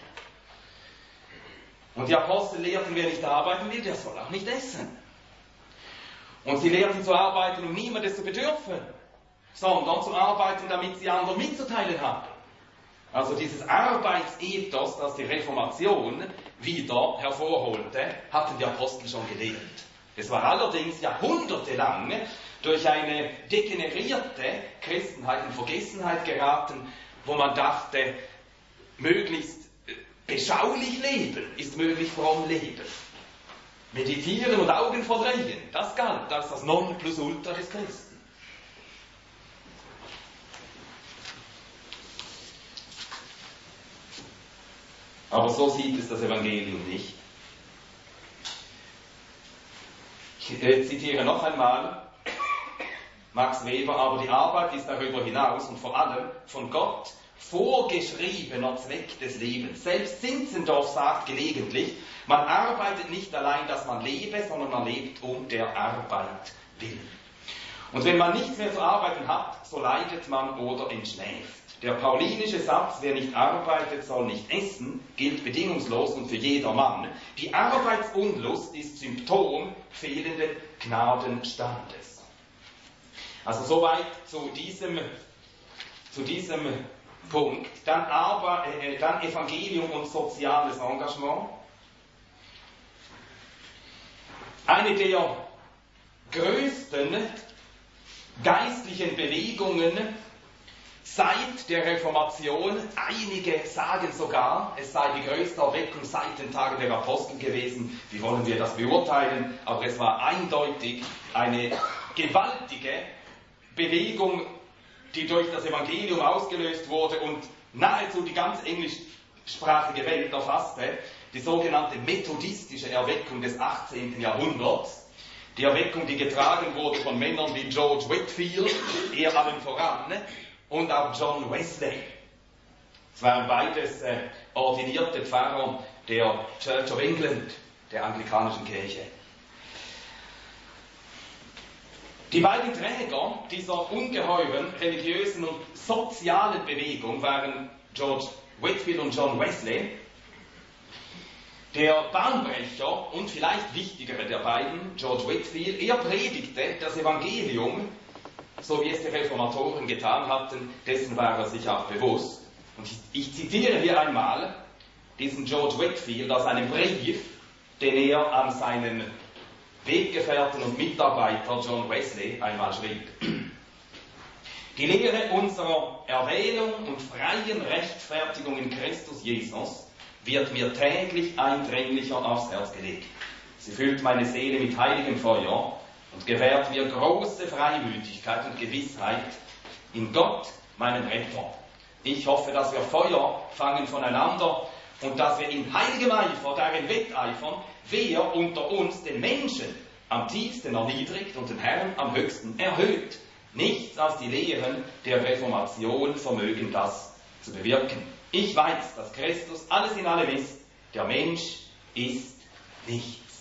Und die Apostel lehrten, wer nicht arbeiten will, der soll auch nicht essen. Und sie lehrten zu arbeiten, um niemandes zu bedürfen, sondern zu arbeiten, damit sie anderen mitzuteilen haben. Also dieses Arbeitsethos, das die Reformation wieder hervorholte, hatten die Apostel schon gelehrt. Es war allerdings jahrhundertelang durch eine degenerierte Christenheit in Vergessenheit geraten, wo man dachte, möglichst beschaulich leben ist möglich fromm leben. Meditieren und Augen verdrehen, das galt als das Nonplusultra des Christen. Aber so sieht es das Evangelium nicht. Ich äh, zitiere noch einmal Max Weber, aber die Arbeit ist darüber hinaus und vor allem von Gott vorgeschriebener Zweck des Lebens. Selbst Zinzendorf sagt gelegentlich, man arbeitet nicht allein, dass man lebe, sondern man lebt um der Arbeit willen. Und wenn man nichts mehr zu arbeiten hat, so leidet man oder entschläft. Der paulinische Satz, wer nicht arbeitet, soll nicht essen, gilt bedingungslos und für jedermann. Die Arbeitsunlust ist Symptom fehlenden Gnadenstandes. Also soweit zu diesem, zu diesem Punkt. Dann, aber, äh, dann Evangelium und soziales Engagement. Eine der größten geistlichen Bewegungen seit der Reformation, einige sagen sogar, es sei die größte Erweckung seit den Tagen der Apostel gewesen. Wie wollen wir das beurteilen? Aber es war eindeutig eine gewaltige Bewegung, die durch das Evangelium ausgelöst wurde und nahezu die ganz englischsprachige Welt erfasste, die sogenannte methodistische Erweckung des achtzehnten Jahrhunderts. Die Erweckung, die getragen wurde von Männern wie George Whitefield, eher allen voran, und auch John Wesley. Es waren beides äh, ordinierte Pfarrer der Church of England, der anglikanischen Kirche. Die beiden Träger dieser ungeheuren religiösen und sozialen Bewegung waren George Whitefield und John Wesley. Der Bahnbrecher und vielleicht wichtigere der beiden, George Whitefield, er predigte das Evangelium, so wie es die Reformatoren getan hatten, dessen war er sich auch bewusst. Und ich, ich zitiere hier einmal diesen George Whitefield aus einem Brief, den er an seinen Weggefährten und Mitarbeiter John Wesley einmal schrieb. Die Lehre unserer Erwählung und freien Rechtfertigung in Christus Jesus wird mir täglich eindringlicher aufs Herz gelegt. Sie füllt meine Seele mit heiligem Feuer und gewährt mir große Freimütigkeit und Gewissheit in Gott, meinen Retter. Ich hoffe, dass wir Feuer fangen voneinander und dass wir in heiligem Eifer darin wetteifern, wer unter uns den Menschen am tiefsten erniedrigt und den Herrn am höchsten erhöht. Nichts als die Lehren der Reformation vermögen das zu bewirken. Ich weiß, dass Christus alles in allem ist. Der Mensch ist nichts.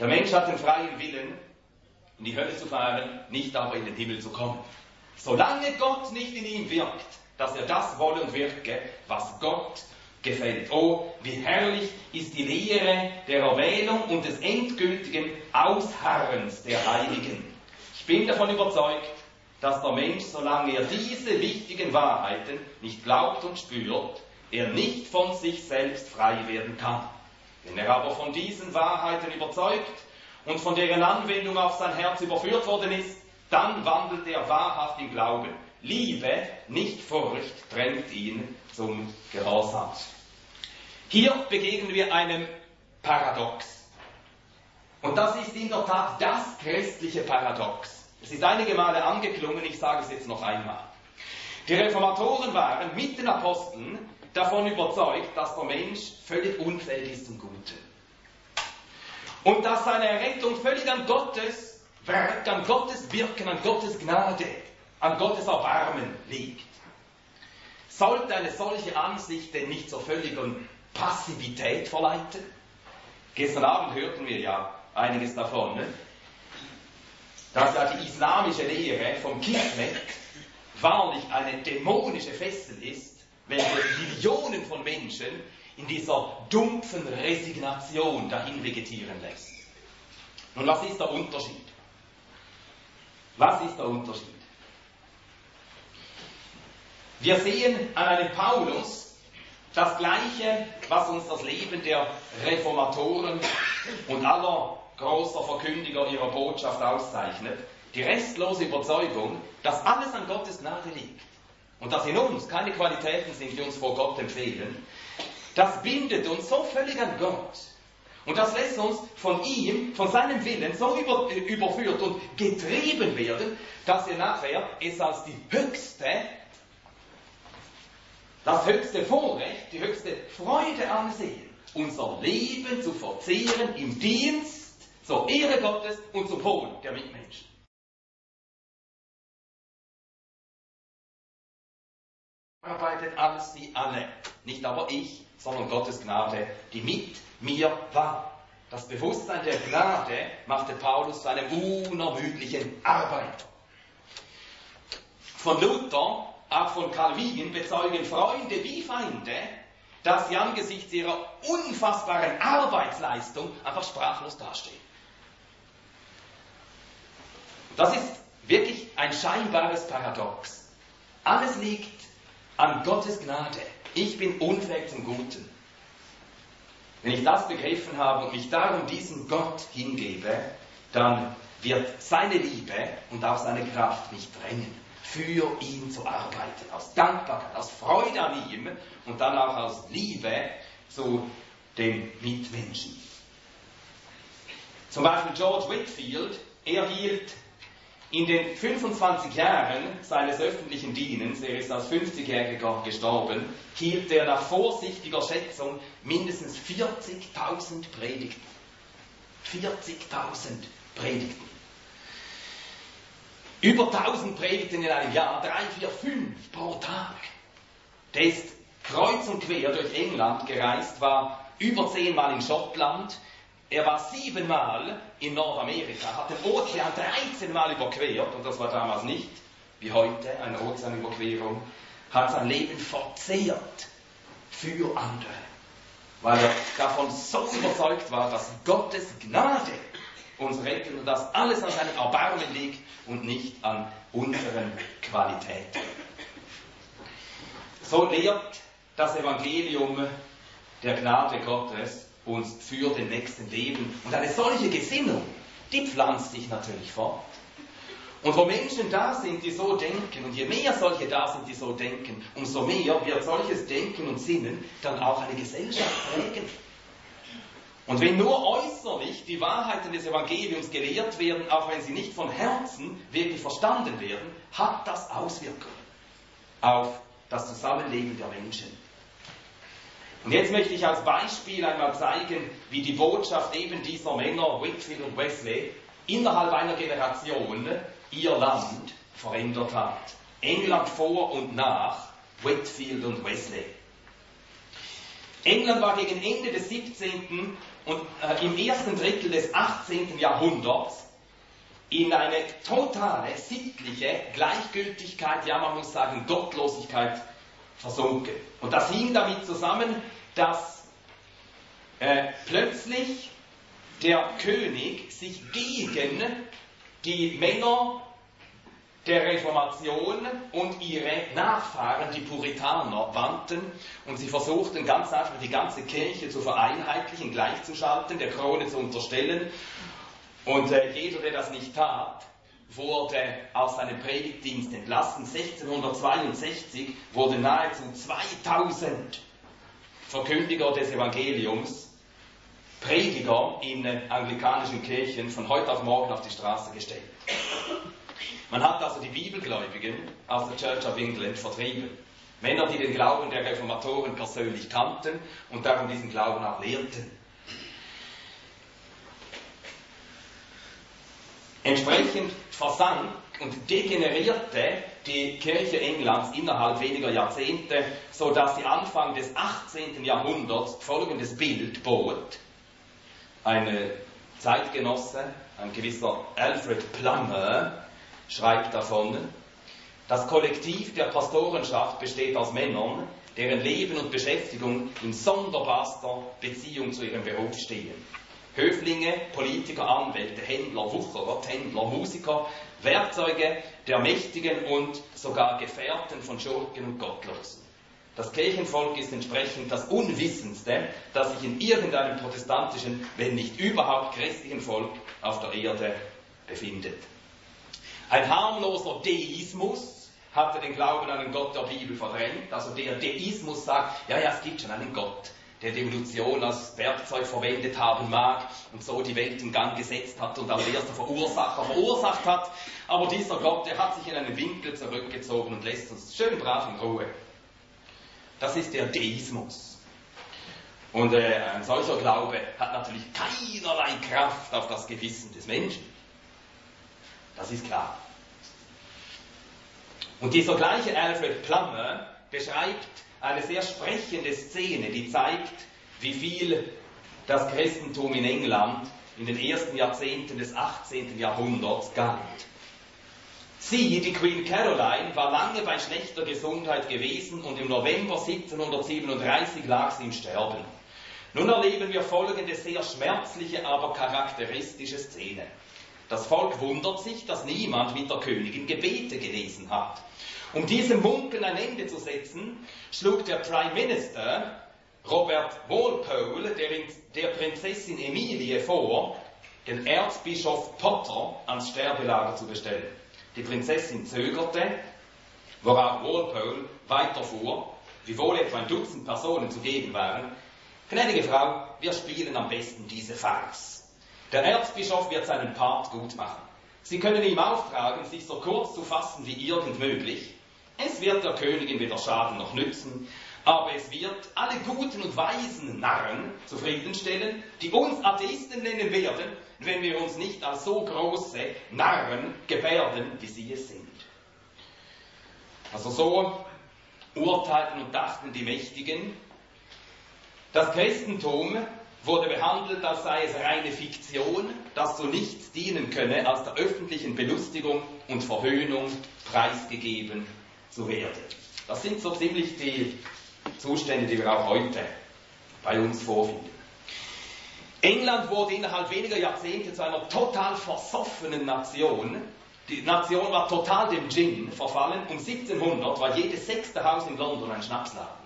Der Mensch hat den freien Willen, in die Hölle zu fahren, nicht aber in den Himmel zu kommen. Solange Gott nicht in ihm wirkt, dass er das wolle und wirke, was Gott gefällt. Oh, wie herrlich ist die Lehre der Erwählung und des endgültigen Ausharrens der Heiligen. Ich bin davon überzeugt, dass der Mensch, solange er diese wichtigen Wahrheiten nicht glaubt und spürt, er nicht von sich selbst frei werden kann. Wenn er aber von diesen Wahrheiten überzeugt und von deren Anwendung auf sein Herz überführt worden ist, dann wandelt er wahrhaft im Glauben. Liebe, nicht Furcht, drängt ihn zum Gehorsam. Hier begegnen wir einem Paradox. Und das ist in der Tat das christliche Paradox. Es ist einige Male angeklungen, ich sage es jetzt noch einmal. Die Reformatoren waren mit den Aposteln davon überzeugt, dass der Mensch völlig unfähig ist zum Guten. Und dass seine Errettung völlig an Gottes Werk, an Gottes Wirken, an Gottes Gnade, an Gottes Erbarmen liegt. Sollte eine solche Ansicht denn nicht zur völligen Passivität verleiten? Gestern Abend hörten wir ja einiges davon, ne? Dass ja die islamische Lehre vom Kismet wahrlich eine dämonische Fessel ist, welche Millionen von Menschen in dieser dumpfen Resignation dahin vegetieren lässt. Nun, was ist der Unterschied? Was ist der Unterschied? Wir sehen an einem Paulus das Gleiche, was uns das Leben der Reformatoren und aller großer Verkündiger ihrer Botschaft auszeichnet, die restlose Überzeugung, dass alles an Gottes Gnade liegt und dass in uns keine Qualitäten sind, die uns vor Gott empfehlen. Das bindet uns so völlig an Gott und das lässt uns von ihm, von seinem Willen so über, überführt und getrieben werden, dass wir nachher es als die höchste, das höchste Vorrecht, die höchste Freude ansehen, unser Leben zu verzehren im Dienst zur Ehre Gottes und zum Wohl der Mitmenschen. Arbeitet alles wie alle, nicht aber ich, sondern Gottes Gnade, die mit mir war. Das Bewusstsein der Gnade machte Paulus zu einem unermüdlichen Arbeiter. Von Luther, auch von Calvin bezeugen Freunde wie Feinde, dass sie angesichts ihrer unfassbaren Arbeitsleistung einfach sprachlos dastehen. Das ist wirklich ein scheinbares Paradox. Alles liegt an Gottes Gnade. Ich bin unfähig zum Guten. Wenn ich das begriffen habe und mich darum diesem Gott hingebe, dann wird seine Liebe und auch seine Kraft mich drängen, für ihn zu arbeiten, aus Dankbarkeit, aus Freude an ihm und dann auch aus Liebe zu den Mitmenschen. Zum Beispiel George Whitefield, er hielt in den fünfundzwanzig Jahren seines öffentlichen Dienens, er ist als fünfzigjähriger gestorben, hielt er nach vorsichtiger Schätzung mindestens vierzigtausend Predigten. vierzigtausend Predigten. Über tausend Predigten in einem Jahr, drei, vier, fünf pro Tag. Der ist kreuz und quer durch England gereist, war über zehnmal in Schottland, er war siebenmal in Nordamerika, hat den Ozean dreizehnmal überquert, und das war damals nicht wie heute eine Ozeanüberquerung, hat sein Leben verzehrt für andere, weil er davon so überzeugt war, dass Gottes Gnade uns rettet und dass alles an seinem Erbarmen liegt und nicht an unseren Qualitäten. So lehrt das Evangelium der Gnade Gottes uns für den nächsten Leben. Und eine solche Gesinnung, die pflanzt sich natürlich fort. Und wo Menschen da sind, die so denken, und je mehr solche da sind, die so denken, umso mehr wird solches Denken und Sinnen dann auch eine Gesellschaft prägen. Und wenn nur äußerlich die Wahrheiten des Evangeliums gelehrt werden, auch wenn sie nicht von Herzen wirklich verstanden werden, hat das Auswirkungen auf das Zusammenleben der Menschen. Und jetzt möchte ich als Beispiel einmal zeigen, wie die Botschaft eben dieser Männer, Whitefield und Wesley, innerhalb einer Generation ihr Land verändert hat. England vor und nach Whitefield und Wesley. England war gegen Ende des siebzehnten und äh, im ersten Drittel des achtzehnten Jahrhunderts in eine totale sittliche Gleichgültigkeit, ja man muss sagen Gottlosigkeit versunken. Und das hing damit zusammen, dass äh, plötzlich der König sich gegen die Männer der Reformation und ihre Nachfahren, die Puritaner, wandten und sie versuchten ganz einfach die ganze Kirche zu vereinheitlichen, gleichzuschalten, der Krone zu unterstellen. Und äh, jeder, der das nicht tat, wurde aus seinem Predigtdienst entlassen. sechzehnhundertzweiundsechzig wurden nahezu zweitausend Verkündiger des Evangeliums, Prediger in äh, anglikanischen Kirchen von heute auf morgen auf die Straße gestellt. Man hat also die Bibelgläubigen aus der Church of England vertrieben. Männer, die den Glauben der Reformatoren persönlich kannten und darum diesen Glauben auch lehrten. Entsprechend versank und degenerierte die Kirche Englands innerhalb weniger Jahrzehnte, so dass sie Anfang des achtzehnten Jahrhunderts folgendes Bild bot. Ein Zeitgenosse, ein gewisser Alfred Plummer, schreibt davon: Das Kollektiv der Pastorenschaft besteht aus Männern, deren Leben und Beschäftigung in sonderbarster Beziehung zu ihrem Beruf stehen. Höflinge, Politiker, Anwälte, Händler, Wucherer, Tändler, Musiker, Werkzeuge der Mächtigen und sogar Gefährten von Schurken und Gottlosen. Das Kirchenvolk ist entsprechend das Unwissendste, das sich in irgendeinem protestantischen, wenn nicht überhaupt christlichen Volk auf der Erde befindet. Ein harmloser Deismus hatte den Glauben an den Gott der Bibel verdrängt. Also der Deismus sagt, ja, ja, es gibt schon einen Gott, der die Evolution als Werkzeug verwendet haben mag und so die Welt in Gang gesetzt hat und als erster Verursacher verursacht hat. Aber dieser Gott, der hat sich in einen Winkel zurückgezogen und lässt uns schön brav in Ruhe. Das ist der Deismus. Und äh, ein solcher Glaube hat natürlich keinerlei Kraft auf das Gewissen des Menschen. Das ist klar. Und dieser gleiche Alfred Plummer beschreibt eine sehr sprechende Szene, die zeigt, wie viel das Christentum in England in den ersten Jahrzehnten des achtzehnten Jahrhunderts galt. Sie, die Queen Caroline, war lange bei schlechter Gesundheit gewesen und im November siebzehnhundertsiebenunddreißig lag sie im Sterben. Nun erleben wir folgende sehr schmerzliche, aber charakteristische Szene. Das Volk wundert sich, dass niemand mit der Königin Gebete gelesen hat. Um diesem Munkeln ein Ende zu setzen, schlug der Prime Minister Robert Walpole der, der Prinzessin Emilie vor, den Erzbischof Potter ans Sterbelager zu bestellen. Die Prinzessin zögerte, worauf Walpole weiterfuhr, wiewohl etwa ein Dutzend Personen zugegen waren: Gnädige Frau, wir spielen am besten diese Farce. Der Erzbischof wird seinen Part gut machen. Sie können ihm auftragen, sich so kurz zu fassen wie irgend möglich. Es wird der Königin weder schaden noch nützen, aber es wird alle guten und weisen Narren zufriedenstellen, die uns Atheisten nennen werden, wenn wir uns nicht als so große Narren gebärden, wie sie es sind. Also so urteilten und dachten die Mächtigen. Das Christentum wurde behandelt, als sei es reine Fiktion, das zu nichts dienen könne, als der öffentlichen Belustigung und Verhöhnung preisgegeben zu werden. Das sind so ziemlich die Zustände, die wir auch heute bei uns vorfinden. England wurde innerhalb weniger Jahrzehnte zu einer total versoffenen Nation. Die Nation war total dem Gin verfallen. Um siebzehnhundert war jedes sechste Haus in London ein Schnapsladen.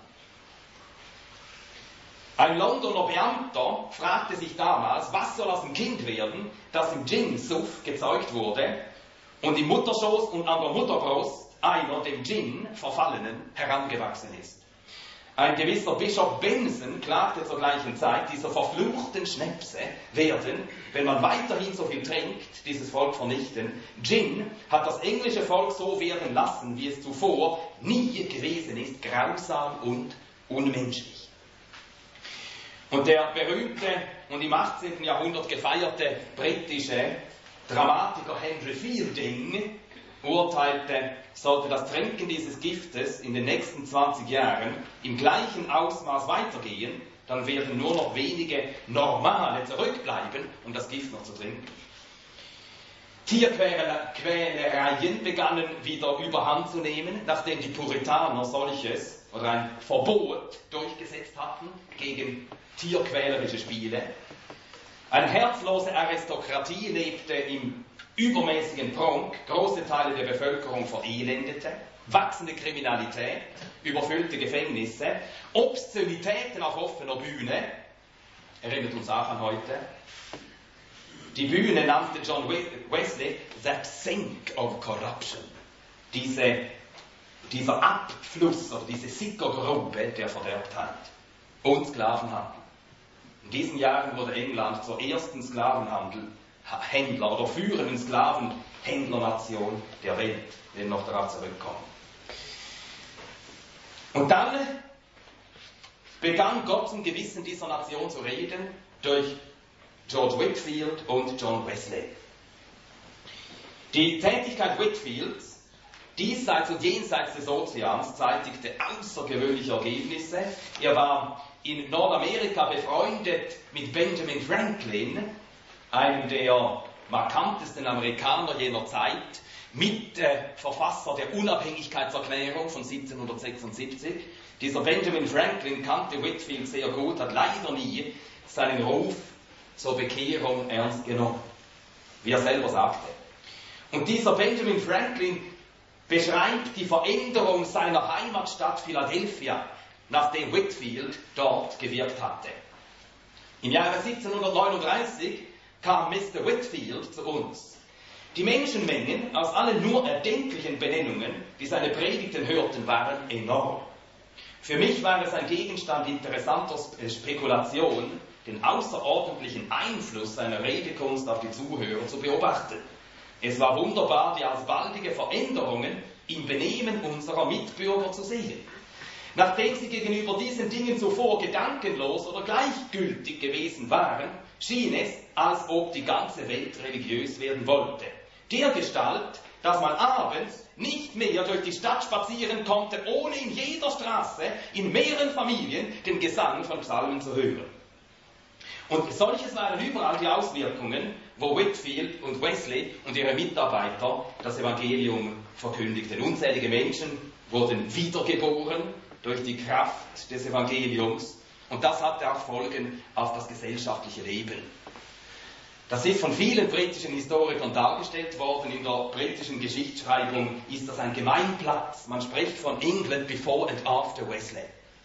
Ein Londoner Beamter fragte sich damals, was soll aus dem Kind werden, das im Gin-Suff gezeugt wurde und im Mutterschoß und an der Mutterbrust einer dem Gin Verfallenen herangewachsen ist. Ein gewisser Bischof Benson klagte zur gleichen Zeit, diese verfluchten Schnäpse werden, wenn man weiterhin so viel trinkt, dieses Volk vernichten. Gin hat das englische Volk so werden lassen, wie es zuvor nie gewesen ist, grausam und unmenschlich. Und der berühmte und im achtzehnten Jahrhundert gefeierte britische Dramatiker Henry Fielding urteilte, sollte das Trinken dieses Giftes in den nächsten zwanzig Jahren im gleichen Ausmaß weitergehen, dann werden nur noch wenige Normale zurückbleiben, um das Gift noch zu trinken. Tierquälereien begannen wieder überhand zu nehmen, nachdem die Puritaner solches oder ein Verbot durchgesetzt hatten gegen tierquälerische Spiele. Eine herzlose Aristokratie lebte im übermäßigen Prunk, große Teile der Bevölkerung verelendete, wachsende Kriminalität, überfüllte Gefängnisse, Obszönitäten auf offener Bühne, erinnert uns auch an heute. Die Bühne nannte John Wesley that sink of corruption, diese, dieser Abfluss oder diese Sickergrube der Verderbtheit und Sklavenhandel. In diesen Jahren wurde England zur ersten Sklavenhändler oder führenden Sklavenhändlernation der Welt. Wir werden noch darauf zurückkommen. Und dann begann Gott zum Gewissen dieser Nation zu reden durch George Whitefield und John Wesley. Die Tätigkeit Whitefields, diesseits und jenseits des Ozeans, zeitigte außergewöhnliche Ergebnisse. Er war in Nordamerika befreundet mit Benjamin Franklin, einem der markantesten Amerikaner jener Zeit, Mitverfasser der Unabhängigkeitserklärung von siebzehnhundertsechsundsiebzig. Dieser Benjamin Franklin kannte Whitefield sehr gut, hat leider nie seinen Ruf zur Bekehrung ernst genommen, wie er selber sagte. Und dieser Benjamin Franklin beschreibt die Veränderung seiner Heimatstadt Philadelphia, nachdem Whitefield dort gewirkt hatte. Im Jahre siebzehnhundertneununddreißig kam Mister Whitefield zu uns. Die Menschenmengen aus allen nur erdenklichen Benennungen, die seine Predigten hörten, waren enorm. Für mich war es ein Gegenstand interessanter Spekulation, den außerordentlichen Einfluss seiner Redekunst auf die Zuhörer zu beobachten. Es war wunderbar, die alsbaldige Veränderungen im Benehmen unserer Mitbürger zu sehen. Nachdem sie gegenüber diesen Dingen zuvor gedankenlos oder gleichgültig gewesen waren, schien es, als ob die ganze Welt religiös werden wollte. Dergestalt, dass man abends nicht mehr durch die Stadt spazieren konnte, ohne in jeder Straße, in mehreren Familien, den Gesang von Psalmen zu hören. Und solches waren überall die Auswirkungen, wo Whitefield und Wesley und ihre Mitarbeiter das Evangelium verkündigten. Unzählige Menschen wurden wiedergeboren durch die Kraft des Evangeliums und das hatte auch Folgen auf das gesellschaftliche Leben. Das ist von vielen britischen Historikern dargestellt worden. In der britischen Geschichtsschreibung ist das ein Gemeinplatz. Man spricht von England before and after Wesley.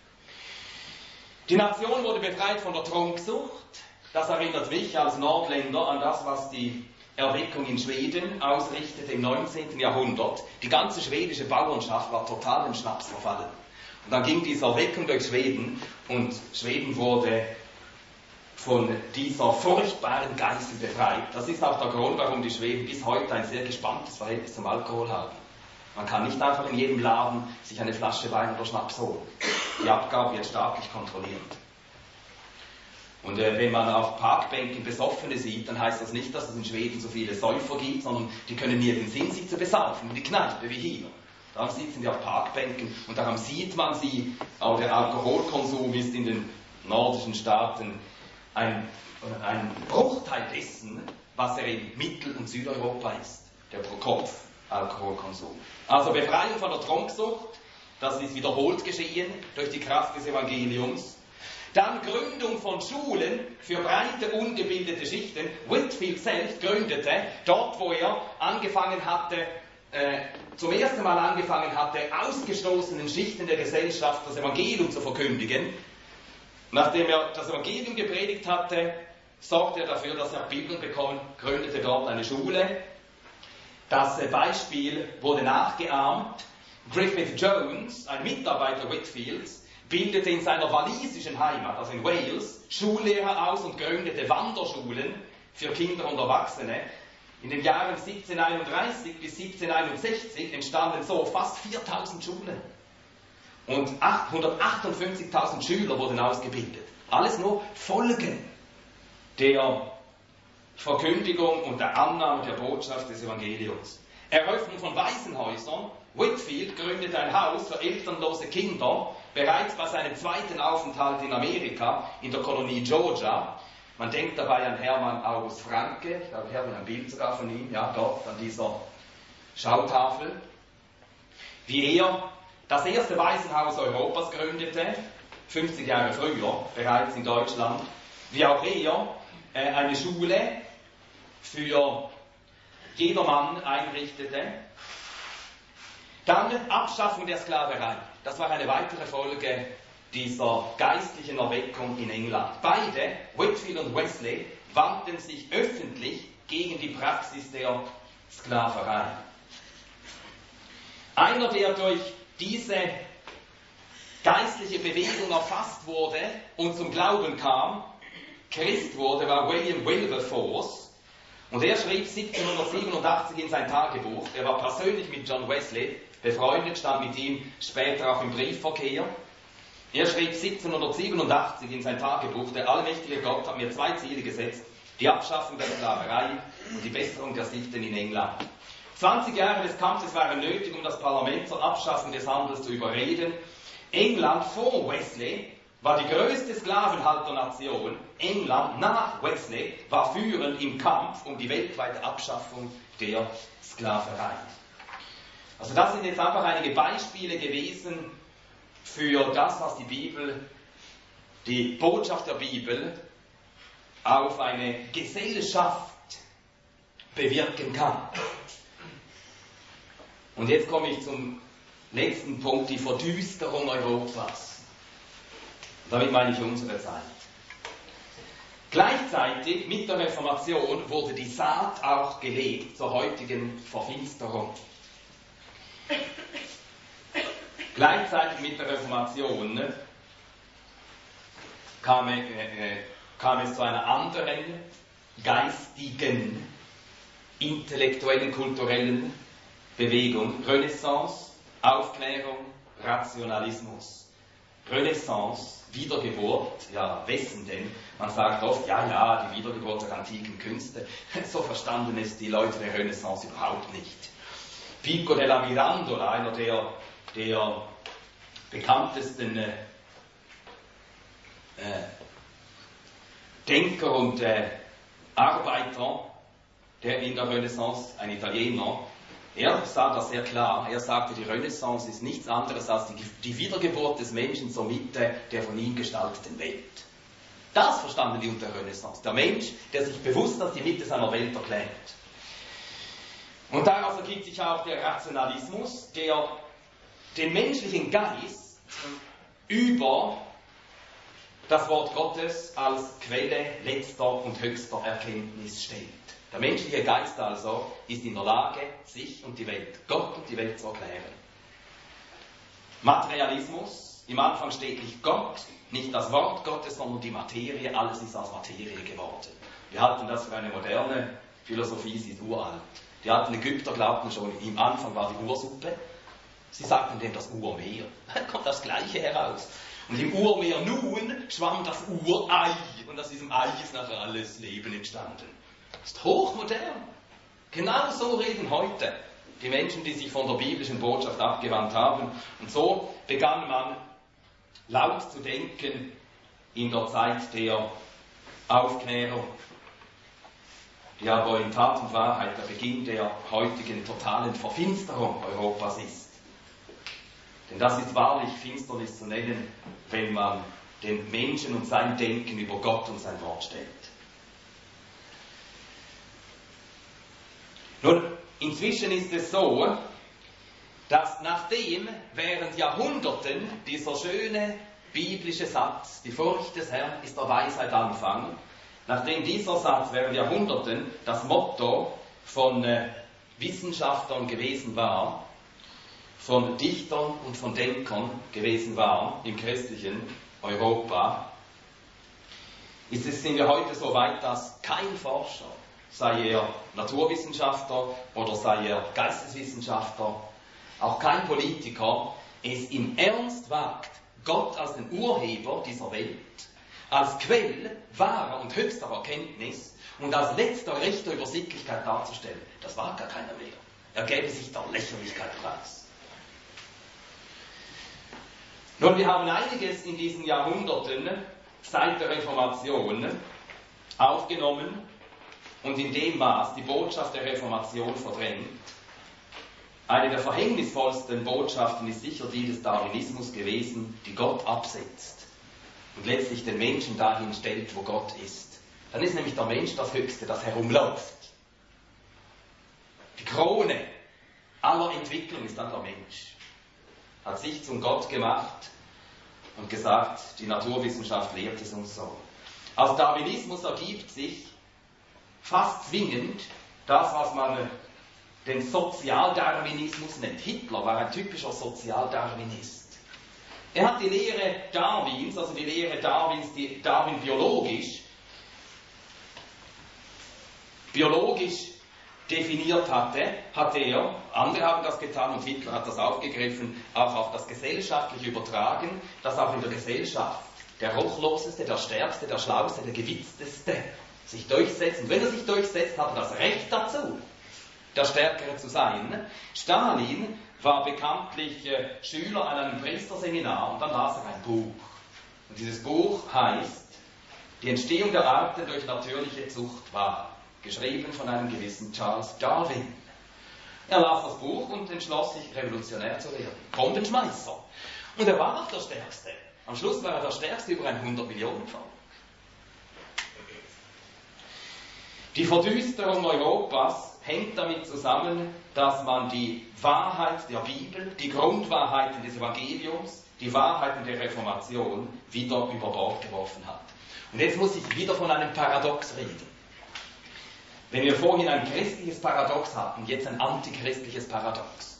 Die Nation wurde befreit von der Trunksucht. Das erinnert mich als Nordländer an das, was die Erweckung in Schweden ausrichtete im neunzehnten Jahrhundert. Die ganze schwedische Bauernschaft war total im Schnaps verfallen. Und dann ging diese Erweckung durch Schweden und Schweden wurde von dieser furchtbaren Geißel befreit. Das ist auch der Grund, warum die Schweden bis heute ein sehr gespanntes Verhältnis zum Alkohol haben. Man kann nicht einfach in jedem Laden sich eine Flasche Wein oder Schnaps holen. Die Abgabe wird staatlich kontrolliert. Und äh, wenn man auf Parkbänken Besoffene sieht, dann heißt das nicht, dass es in Schweden so viele Säufer gibt, sondern die können nirgends hin, sich zu besaufen, in die Kneipe wie hier. Darum sitzen die auf Parkbänken und darum sieht man sie, aber der Alkoholkonsum ist in den nordischen Staaten ein, ein Bruchteil dessen, was er in Mittel- und Südeuropa ist, der Pro-Kopf-Alkoholkonsum. Also Befreiung von der Trunksucht, das ist wiederholt geschehen durch die Kraft des Evangeliums. Dann Gründung von Schulen für breite, ungebildete Schichten. Whitefield selbst gründete, dort wo er angefangen hatte, äh, zum ersten Mal angefangen hatte, ausgestoßenen Schichten der Gesellschaft das Evangelium zu verkündigen. Nachdem er das Evangelium gepredigt hatte, sorgte er dafür, dass er Bildung bekommen, gründete dort eine Schule. Das äh, Beispiel wurde nachgeahmt. Griffith Jones, ein Mitarbeiter Whitefields, bildete in seiner walisischen Heimat, also in Wales, Schullehrer aus und gründete Wanderschulen für Kinder und Erwachsene. In den Jahren siebzehnhunderteinunddreißig bis siebzehnhunderteinundsechzig entstanden so fast viertausend Schulen. Und hundertachtundfünfzigtausend Schüler wurden ausgebildet. Alles nur Folgen der Verkündigung und der Annahme der Botschaft des Evangeliums. Eröffnung von Waisenhäusern. Whitefield gründete ein Haus für elternlose Kinder bereits bei seinem zweiten Aufenthalt in Amerika, in der Kolonie Georgia, man denkt dabei an Hermann August Franke, ich glaube, hier habe ich ein Bild sogar von ihm, ja, dort an dieser Schautafel, wie er das erste Waisenhaus Europas gründete, fünfzig Jahre früher, bereits in Deutschland, wie auch er äh, eine Schule für jedermann einrichtete. Dann Abschaffung der Sklaverei. Das war eine weitere Folge dieser geistlichen Erweckung in England. Beide, Whitefield und Wesley, wandten sich öffentlich gegen die Praxis der Sklaverei. Einer, der durch diese geistliche Bewegung erfasst wurde und zum Glauben kam, Christ wurde, war William Wilberforce. Und er schrieb siebzehnhundertsiebenundachtzig in sein Tagebuch, er war persönlich mit John Wesley befreundet, stand mit ihm später auch im Briefverkehr. Er schrieb siebzehnhundertsiebenundachtzig in sein Tagebuch, der allmächtige Gott hat mir zwei Ziele gesetzt, die Abschaffung der Sklaverei und die Besserung der Sitten in England. zwanzig Jahre des Kampfes waren nötig, um das Parlament zur Abschaffung des Handels zu überreden. England vor Wesley war die größte Sklavenhalternation. England nach Wesley war führend im Kampf um die weltweite Abschaffung der Sklaverei. Also das sind jetzt einfach einige Beispiele gewesen für das, was die Bibel, die Botschaft der Bibel auf eine Gesellschaft bewirken kann. Und jetzt komme ich zum letzten Punkt, die Verdüsterung Europas. Damit meine ich unsere Zeit. Gleichzeitig mit der Reformation wurde die Saat auch gelegt zur heutigen Verfinsterung. Gleichzeitig mit der Reformation ne, kam, äh, kam es zu einer anderen geistigen, intellektuellen, kulturellen Bewegung. Renaissance, Aufklärung, Rationalismus. Renaissance, Wiedergeburt, ja, wessen denn? Man sagt oft, ja, ja, die Wiedergeburt der antiken Künste. So verstanden es die Leute der Renaissance überhaupt nicht. Pico della Mirandola, einer der, der bekanntesten äh, äh, Denker und äh, Arbeiter der in der Renaissance, ein Italiener, er sah das sehr klar. Er sagte, die Renaissance ist nichts anderes als die, die Wiedergeburt des Menschen zur Mitte der von ihm gestalteten Welt. Das verstanden die unter Renaissance. Der Mensch, der sich bewusst als die Mitte seiner Welt erklärt. Und daraus ergibt sich auch der Rationalismus, der den menschlichen Geist über das Wort Gottes als Quelle letzter und höchster Erkenntnis stellt. Der menschliche Geist also ist in der Lage, sich und die Welt, Gott und die Welt zu erklären. Materialismus, im Anfang steht nicht Gott, nicht das Wort Gottes, sondern die Materie, alles ist als Materie geworden. Wir halten das für eine moderne Philosophie, sie ist uralt. Die alten Ägypter glaubten schon, im Anfang war die Ursuppe. Sie sagten dem das Urmeer. Da kommt das Gleiche heraus. Und im Urmeer nun schwamm das Urei. Und aus diesem Ei ist nachher alles Leben entstanden. Das ist hochmodern. Genau so reden heute die Menschen, die sich von der biblischen Botschaft abgewandt haben. Und so begann man laut zu denken in der Zeit der Aufklärung, die aber in Tat und Wahrheit der Beginn der heutigen totalen Verfinsterung Europas ist. Denn das ist wahrlich Finsternis zu nennen, wenn man den Menschen und sein Denken über Gott und sein Wort stellt. Nun, inzwischen ist es so, dass nachdem während Jahrhunderten dieser schöne biblische Satz, die Furcht des Herrn ist der Weisheit Anfang, nachdem dieser Satz während Jahrhunderten das Motto von äh, Wissenschaftlern gewesen war, von Dichtern und von Denkern gewesen war im christlichen Europa, ist es, sind wir heute so weit, dass kein Forscher, sei er Naturwissenschaftler oder sei er Geisteswissenschaftler, auch kein Politiker, es im Ernst wagt, Gott als den Urheber dieser Welt, als Quell wahrer und höchster Erkenntnis und als letzter Richter über Sittlichkeit darzustellen. Das wagt gar keiner mehr. Er gäbe sich der Lächerlichkeit preis. Nun, wir haben einiges in diesen Jahrhunderten seit der Reformation aufgenommen und in dem Maß die Botschaft der Reformation verdrängt. Eine der verhängnisvollsten Botschaften ist sicher die des Darwinismus gewesen, die Gott absetzt und letztlich den Menschen dahin stellt, wo Gott ist. Dann ist nämlich der Mensch das Höchste, das herumläuft. Die Krone aller Entwicklung ist dann der Mensch. Hat sich zum Gott gemacht und gesagt, die Naturwissenschaft lehrt es uns so. Aus Darwinismus ergibt sich fast zwingend das, was man den Sozialdarwinismus nennt. Hitler war ein typischer Sozialdarwinist. Er hat die Lehre Darwins, also die Lehre Darwins, die Darwin biologisch, biologisch definiert hatte, hat er, andere haben das getan und Hitler hat das aufgegriffen, auch auf das Gesellschaftliche übertragen, dass auch in der Gesellschaft der Ruchloseste, der Stärkste, der Schlauste, der Gewitzteste sich durchsetzt. Und wenn er sich durchsetzt, hat er das Recht dazu, der Stärkere zu sein. Stalin war bekanntlich äh, Schüler an einem Priesterseminar und dann las er ein Buch. Und dieses Buch heißt Die Entstehung der Arten durch natürliche Zucht war, geschrieben von einem gewissen Charles Darwin. Er las das Buch und entschloss sich, revolutionär zu werden. Bombenschmeißer. Und er war auch der Stärkste. Am Schluss war er der Stärkste über ein hundert Millionen Volk. Die Verdüsterung Europas hängt damit zusammen, dass man die Wahrheit der Bibel, die Grundwahrheiten des Evangeliums, die Wahrheiten der Reformation wieder über Bord geworfen hat. Und jetzt muss ich wieder von einem Paradox reden. Wenn wir vorhin ein christliches Paradox hatten, jetzt ein antichristliches Paradox.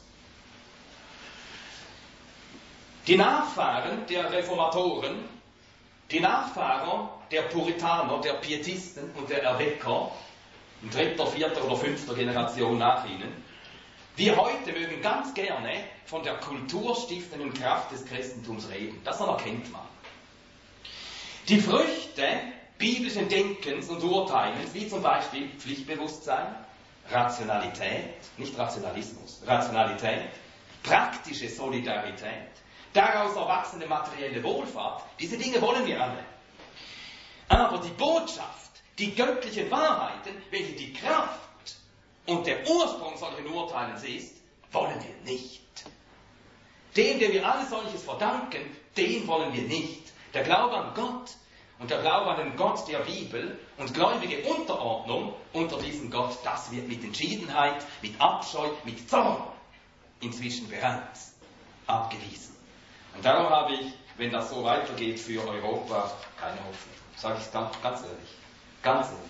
Die Nachfahren der Reformatoren, die Nachfahrer der Puritaner, der Pietisten und der Erwecker, in dritter, vierter oder fünfter Generation nach ihnen, wir heute mögen ganz gerne von der kulturstiftenden Kraft des Christentums reden. Das anerkennt man. Die Früchte biblischen Denkens und Urteilens, wie zum Beispiel Pflichtbewusstsein, Rationalität, nicht Rationalismus, Rationalität, praktische Solidarität, daraus erwachsene materielle Wohlfahrt, diese Dinge wollen wir alle. Aber die Botschaft, die göttlichen Wahrheiten, welche die Kraft und der Ursprung solchen Urteilens ist, wollen wir nicht. Dem, dem wir alles solches verdanken, den wollen wir nicht. Der Glaube an Gott und der Glaube an den Gott der Bibel und gläubige Unterordnung unter diesem Gott, das wird mit Entschiedenheit, mit Abscheu, mit Zorn inzwischen bereits abgewiesen. Und darum habe ich, wenn das so weitergeht, für Europa keine Hoffnung. Sage ich ganz, ganz ehrlich. Ganz ehrlich.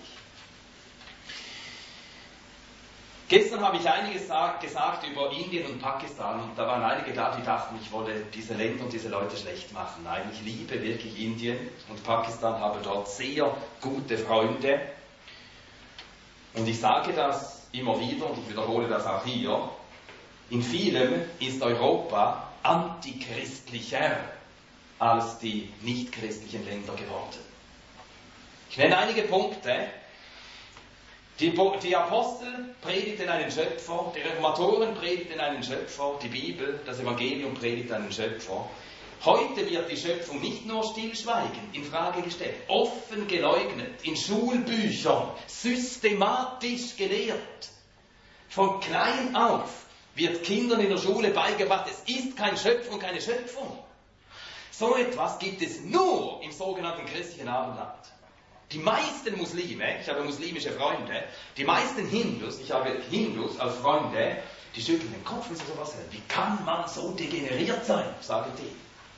Gestern habe ich einiges gesagt über Indien und Pakistan und da waren einige da, die dachten, ich wolle diese Länder und diese Leute schlecht machen. Nein, ich liebe wirklich Indien und Pakistan, habe dort sehr gute Freunde. Und ich sage das immer wieder und ich wiederhole das auch hier. In vielem ist Europa antichristlicher als die nichtchristlichen Länder geworden. Ich nenne einige Punkte. Die, die Apostel predigten einen Schöpfer, die Reformatoren predigten einen Schöpfer, die Bibel, das Evangelium predigt einen Schöpfer. Heute wird die Schöpfung nicht nur stillschweigend in Frage gestellt, offen geleugnet, in Schulbüchern systematisch gelehrt. Von klein auf wird Kindern in der Schule beigebracht, es ist keine Schöpfung, keine Schöpfung. So etwas gibt es nur im sogenannten christlichen Abendland. Die meisten Muslime, ich habe muslimische Freunde, die meisten Hindus, ich habe Hindus als Freunde, die schütteln den Kopf, wenn sie sowas hören. Wie kann man so degeneriert sein, sagen die.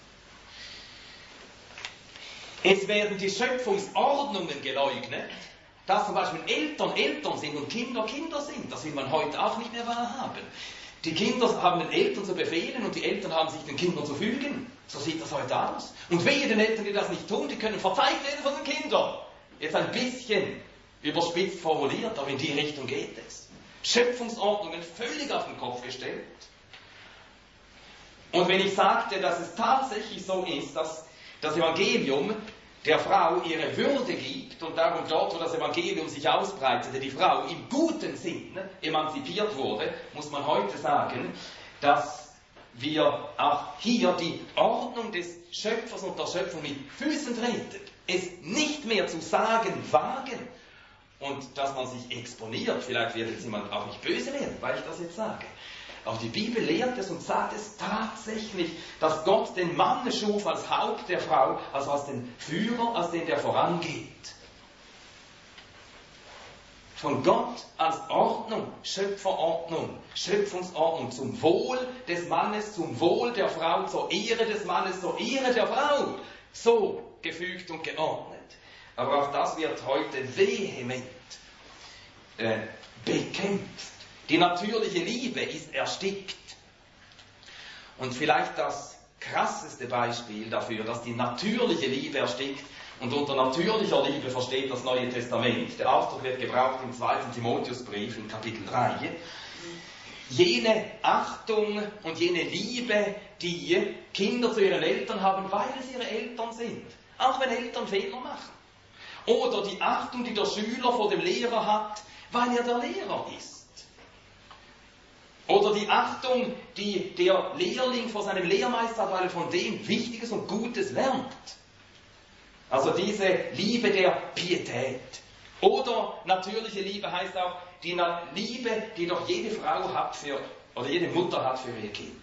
Es werden die Schöpfungsordnungen geleugnet, dass zum Beispiel Eltern Eltern sind und Kinder Kinder sind. Das will man heute auch nicht mehr wahrhaben. Die Kinder haben den Eltern zu befehlen und die Eltern haben sich den Kindern zu fügen. So sieht das heute aus. Und wehe den Eltern, die das nicht tun, die können verzeigt werden von den Kindern. Jetzt ein bisschen überspitzt formuliert, aber in die Richtung geht es. Schöpfungsordnungen völlig auf den Kopf gestellt. Und wenn ich sagte, dass es tatsächlich so ist, dass das Evangelium der Frau ihre Würde gibt und darum dort, wo das Evangelium sich ausbreitete, die Frau im guten Sinn emanzipiert wurde, muss man heute sagen, dass wir auch hier die Ordnung des Schöpfers und der Schöpfung mit Füßen treten, es nicht mehr zu sagen wagen und dass man sich exponiert. Vielleicht wird jetzt jemand auch nicht böse werden, weil ich das jetzt sage. Aber die Bibel lehrt es und sagt es tatsächlich, dass Gott den Mann schuf als Haupt der Frau, also als den Führer, als den, der vorangeht. Von Gott als Ordnung, Schöpferordnung, Schöpfungsordnung zum Wohl des Mannes, zum Wohl der Frau, zur Ehre des Mannes, zur Ehre der Frau. So gefügt und geordnet. Aber auch das wird heute vehement äh, bekämpft. Die natürliche Liebe ist erstickt. Und vielleicht das krasseste Beispiel dafür, dass die natürliche Liebe erstickt, und unter natürlicher Liebe versteht das Neue Testament, der Ausdruck wird gebraucht im zweiten Timotheusbrief in Kapitel drei, jene Achtung und jene Liebe, die Kinder zu ihren Eltern haben, weil es ihre Eltern sind, auch wenn Eltern Fehler machen. Oder die Achtung, die der Schüler vor dem Lehrer hat, weil er der Lehrer ist. Oder die Achtung, die der Lehrling vor seinem Lehrmeister hat, weil er von dem Wichtiges und Gutes lernt. Also diese Liebe der Pietät. Oder natürliche Liebe heißt auch die Liebe, die doch jede Frau hat für, oder jede Mutter hat für ihr Kind.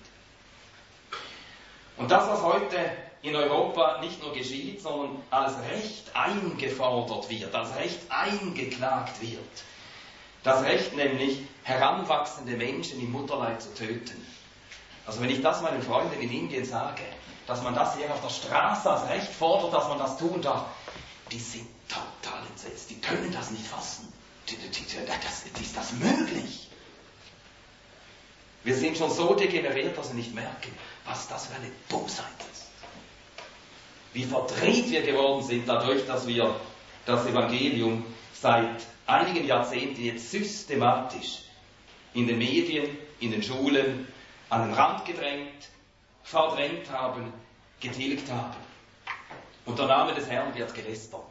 Und das, was heute in Europa nicht nur geschieht, sondern als Recht eingefordert wird, als Recht eingeklagt wird. Das Recht nämlich, heranwachsende Menschen im Mutterleib zu töten. Also wenn ich das meinen Freunden in Indien sage, dass man das hier auf der Straße als Recht fordert, dass man das tun darf, die sind total entsetzt, die können das nicht fassen. Die, die, die, das, ist das möglich? Wir sind schon so degeneriert, dass wir nicht merken, was das für eine Bosheit ist. Wie verdreht wir geworden sind dadurch, dass wir das Evangelium seit einigen Jahrzehnten jetzt systematisch in den Medien, in den Schulen an den Rand gedrängt, verdrängt haben, getilgt haben. Und der Name des Herrn wird gelästert.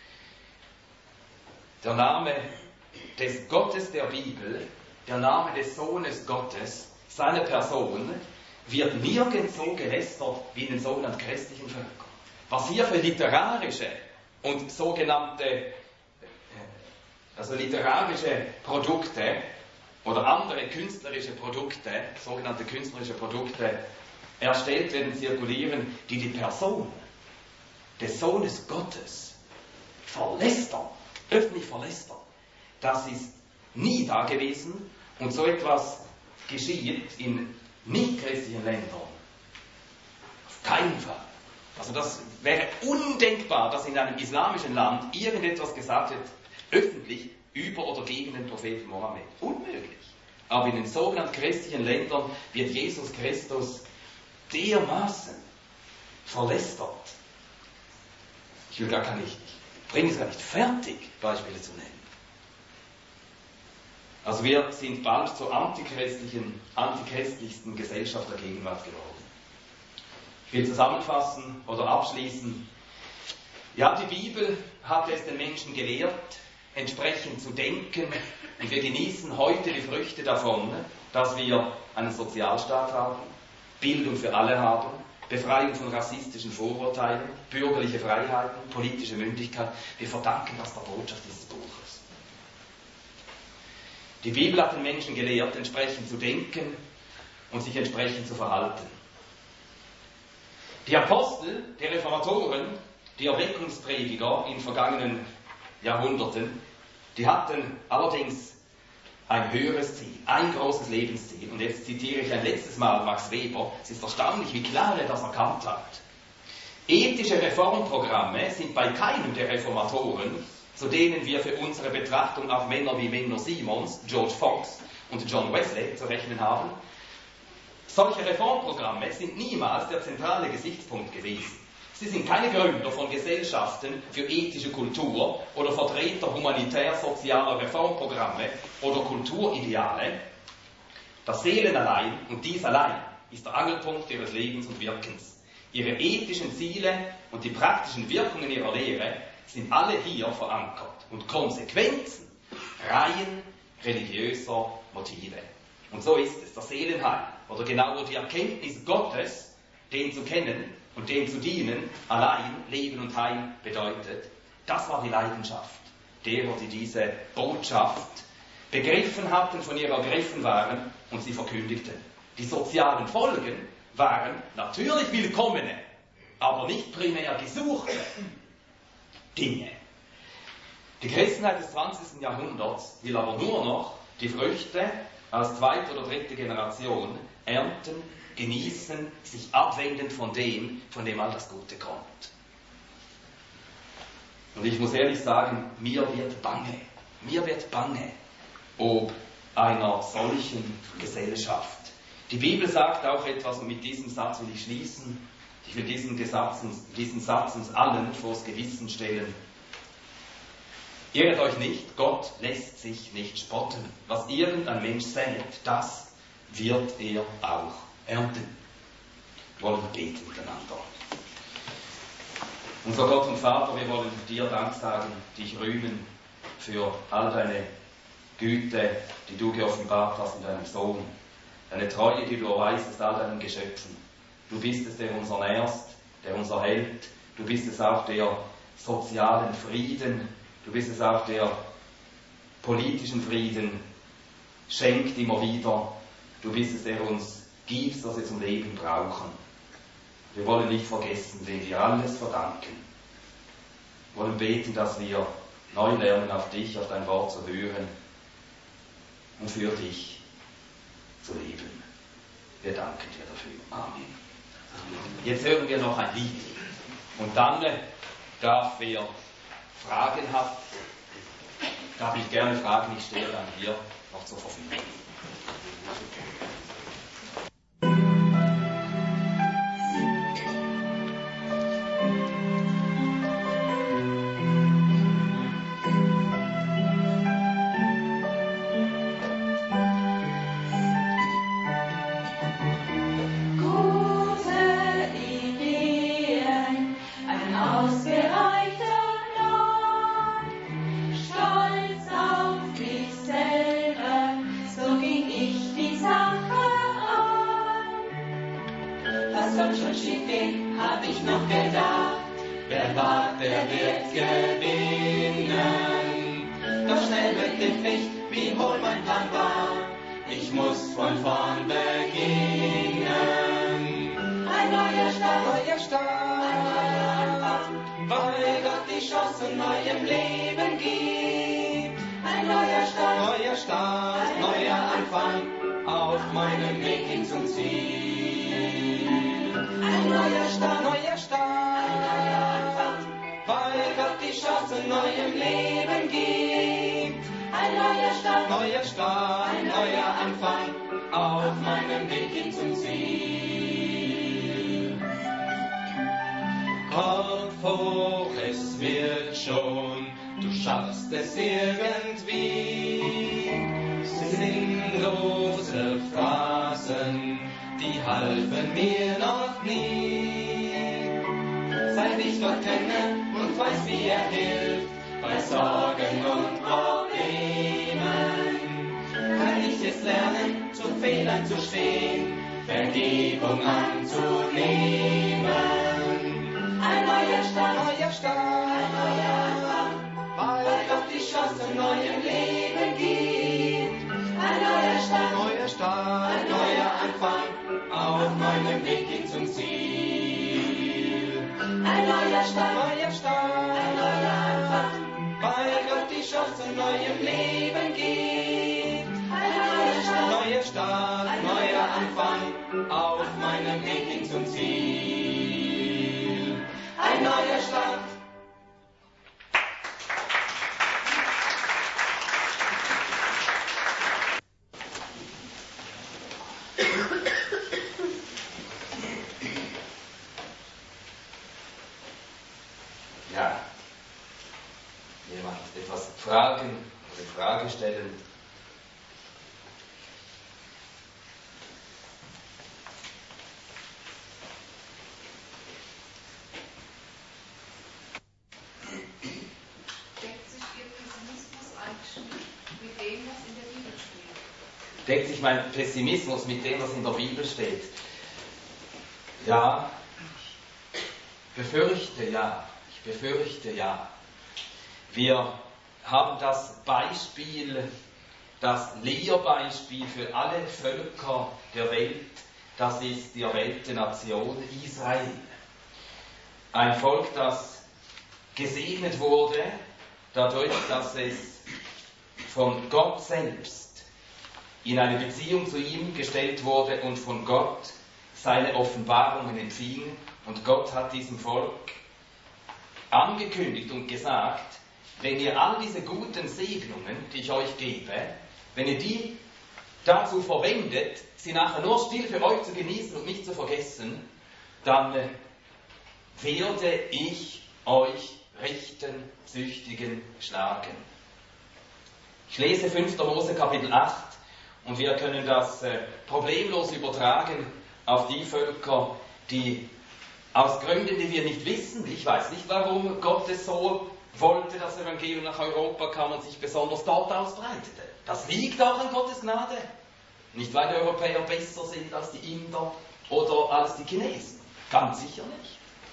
Der Name des Gottes der Bibel, der Name des Sohnes Gottes, seine Person, wird nirgends so gelästert wie in den sogenannten christlichen Völkern. Was hier für literarische und sogenannte, also literarische Produkte oder andere künstlerische Produkte, sogenannte künstlerische Produkte, erstellt werden, zirkulieren, die die Person des Sohnes Gottes verlästern, öffentlich verlästern. Das ist nie da gewesen und so etwas geschieht in nicht-christlichen Ländern. Auf keinen Fall. Also das wäre undenkbar, dass in einem islamischen Land irgendetwas gesagt wird, öffentlich über oder gegen den Propheten Mohammed. Unmöglich. Aber in den sogenannten christlichen Ländern wird Jesus Christus dermaßen verlästert. Ich will gar gar nicht, ich bringe es gar nicht fertig, Beispiele zu nennen. Also wir sind bald zur antichristlichen, antichristlichsten Gesellschaft der Gegenwart geworden. Ich will zusammenfassen oder abschließen. Ja, die Bibel hat es den Menschen gelehrt, entsprechend zu denken, und wir genießen heute die Früchte davon, dass wir einen Sozialstaat haben, Bildung für alle haben, Befreiung von rassistischen Vorurteilen, bürgerliche Freiheiten, politische Mündigkeit. Wir verdanken das der Botschaft dieses Buches. Die Bibel hat den Menschen gelehrt, entsprechend zu denken und sich entsprechend zu verhalten. Die Apostel, die Reformatoren, die Erweckungsprediger in vergangenen Jahrhunderten, die hatten allerdings ein höheres Ziel, ein großes Lebensziel. Und jetzt zitiere ich ein letztes Mal Max Weber. Es ist erstaunlich, wie klar er das erkannt hat. Ethische Reformprogramme sind bei keinem der Reformatoren, zu denen wir für unsere Betrachtung auch Männer wie Menno Simons, George Fox und John Wesley zu rechnen haben. Solche Reformprogramme sind niemals der zentrale Gesichtspunkt gewesen. Sie sind keine Gründer von Gesellschaften für ethische Kultur oder Vertreter humanitär-sozialer Reformprogramme oder Kulturideale. Das Seelenallein und dies allein ist der Angelpunkt ihres Lebens und Wirkens. Ihre ethischen Ziele und die praktischen Wirkungen ihrer Lehre sind alle hier verankert und Konsequenzen rein religiöser Motive. Und so ist es, der Seelenheil, oder genauer die Erkenntnis Gottes, den zu kennen und dem zu dienen, allein Leben und Heil bedeutet. Das war die Leidenschaft derer, die diese Botschaft begriffen hatten, von ihr ergriffen waren und sie verkündigten. Die sozialen Folgen waren natürlich willkommene, aber nicht primär gesuchte Dinge. Die Christenheit des zwanzigsten Jahrhunderts will aber nur noch die Früchte aus zweiter oder dritter Generation ernten, genießen, sich abwenden von dem, von dem all das Gute kommt. Und ich muss ehrlich sagen, mir wird bange, mir wird bange, ob einer solchen Gesellschaft. Die Bibel sagt auch etwas, und mit diesem Satz will ich schließen. Ich will diesen Satz, diesen Satz uns allen vors Gewissen stellen. Irret euch nicht, Gott lässt sich nicht spotten. Was irgendein Mensch sät, das wird er auch ernten. Wir wollen beten miteinander. Unser Gott und Vater, wir wollen dir Dank sagen, dich rühmen für all deine Güte, die du geoffenbart hast in deinem Sohn. Deine Treue, die du erweisest all deinen Geschöpfen. Du bist es, der uns ernährst, der uns erhält. Du bist es auch, der sozialen Frieden, du bist es auch, der politischen Frieden schenkt immer wieder. Du bist es, der uns gibt, was wir zum Leben brauchen. Wir wollen nicht vergessen, wem wir alles verdanken. Wir wollen beten, dass wir neu lernen, auf dich, auf dein Wort zu hören und für dich zu leben. Wir danken dir dafür. Amen. Jetzt hören wir noch ein Lied. Und dann darf, wer Fragen hat, darf ich gerne fragen, ich stehe dann hier noch zur Verfügung. Ja, jemand etwas fragen oder eine Frage stellen? Deckt sich Ihr Pessimismus eigentlich mit dem, was in der Bibel steht? deckt sich mein Pessimismus mit dem, was in der Bibel steht? Ja, ich befürchte ja, ich befürchte ja. Wir haben das Beispiel, das Lehrbeispiel für alle Völker der Welt, das ist die erwählte Nation Israel. Ein Volk, das gesegnet wurde, dadurch, dass es von Gott selbst in eine Beziehung zu ihm gestellt wurde und von Gott seine Offenbarungen empfing. Und Gott hat diesem Volk angekündigt und gesagt, wenn ihr all diese guten Segnungen, die ich euch gebe, wenn ihr die dazu verwendet, sie nachher nur still für euch zu genießen und nicht zu vergessen, dann werde ich euch richten, züchtigen, schlagen. Ich lese fünfter Mose Kapitel acht und wir können das äh, problemlos übertragen auf die Völker, die aus Gründen, die wir nicht wissen, ich weiß nicht, warum Gott es so wollte, das Evangelium nach Europa kam und sich besonders dort ausbreitete. Das liegt auch an Gottes Gnade. Nicht, weil die Europäer besser sind als die Inder oder als die Chinesen. Ganz sicher nicht.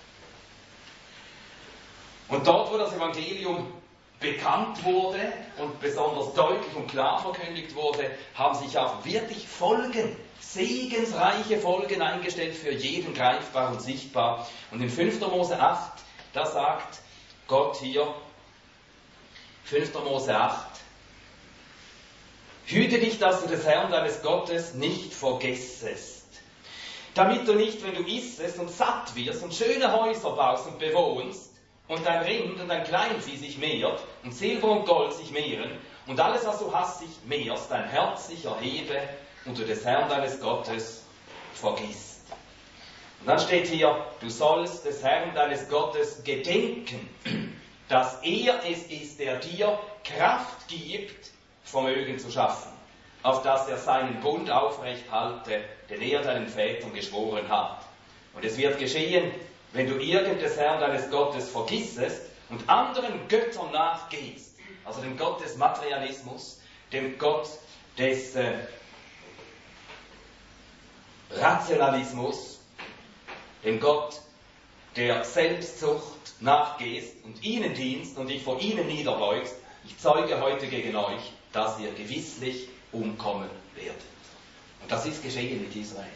Und dort, wo das Evangelium bekannt wurde und besonders deutlich und klar verkündigt wurde, haben sich auch wirklich Folgen, segensreiche Folgen eingestellt für jeden greifbar und sichtbar. Und in fünfter Mose acht, da sagt Gott hier, fünfter Mose acht, hüte dich, dass du des Herrn deines Gottes nicht vergessest, damit du nicht, wenn du issest und satt wirst und schöne Häuser baust und bewohnst, und dein Rind und dein Kleinvieh sich mehrt, und Silber und Gold sich mehren, und alles, was du hast, sich mehrst, dein Herz sich erhebe, und du des Herrn deines Gottes vergisst. Und dann steht hier, du sollst des Herrn deines Gottes gedenken, dass er es ist, der dir Kraft gibt, Vermögen zu schaffen, auf dass er seinen Bund aufrecht halte, den er deinen Vätern geschworen hat. Und es wird geschehen, wenn du irgend des Herrn deines Gottes vergissest und anderen Göttern nachgehst, also dem Gott des Materialismus, dem Gott des äh, Rationalismus, dem Gott der Selbstsucht nachgehst und ihnen dienst und dich vor ihnen niederbeugst, ich zeuge heute gegen euch, dass ihr gewisslich umkommen werdet. Und das ist geschehen mit Israel.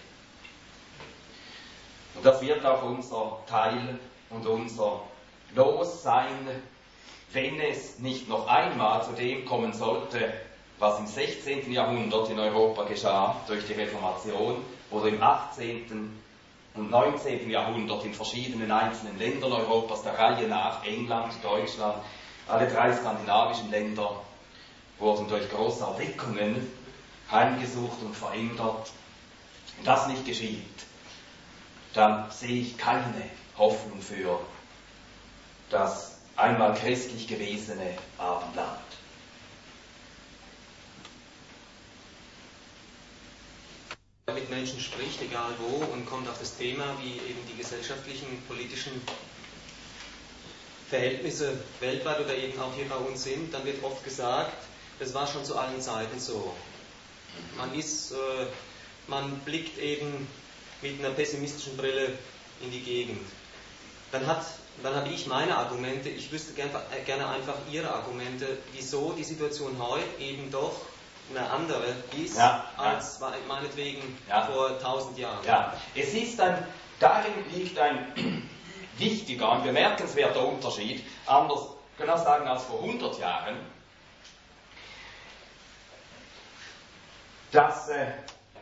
Und das wird auch unser Teil und unser Los sein, wenn es nicht noch einmal zu dem kommen sollte, was im sechzehnten Jahrhundert in Europa geschah, durch die Reformation, oder im achtzehnten und neunzehnten Jahrhundert in verschiedenen einzelnen Ländern Europas, der Reihe nach, England, Deutschland, alle drei skandinavischen Länder wurden durch große Erweckungen heimgesucht und verändert. Wenn das nicht geschieht, dann sehe ich keine Hoffnung für das einmal christlich gewesene Abendland. Mit Menschen spricht, egal wo, und kommt auf das Thema, wie eben die gesellschaftlichen, politischen Verhältnisse weltweit oder eben auch hier bei uns sind, dann wird oft gesagt, das war schon zu allen Zeiten so. Man ist, äh, man blickt eben mit einer pessimistischen Brille in die Gegend. Dann, hat, dann habe ich meine Argumente, ich wüsste gerne, gerne einfach Ihre Argumente, wieso die Situation heute eben doch eine andere ist, ja, als ja. meinetwegen ja. vor tausend Jahren. Ja, es ist ein, darin liegt ein wichtiger, ein bemerkenswerter Unterschied, anders können wir sagen als vor hundert Jahren, dass äh,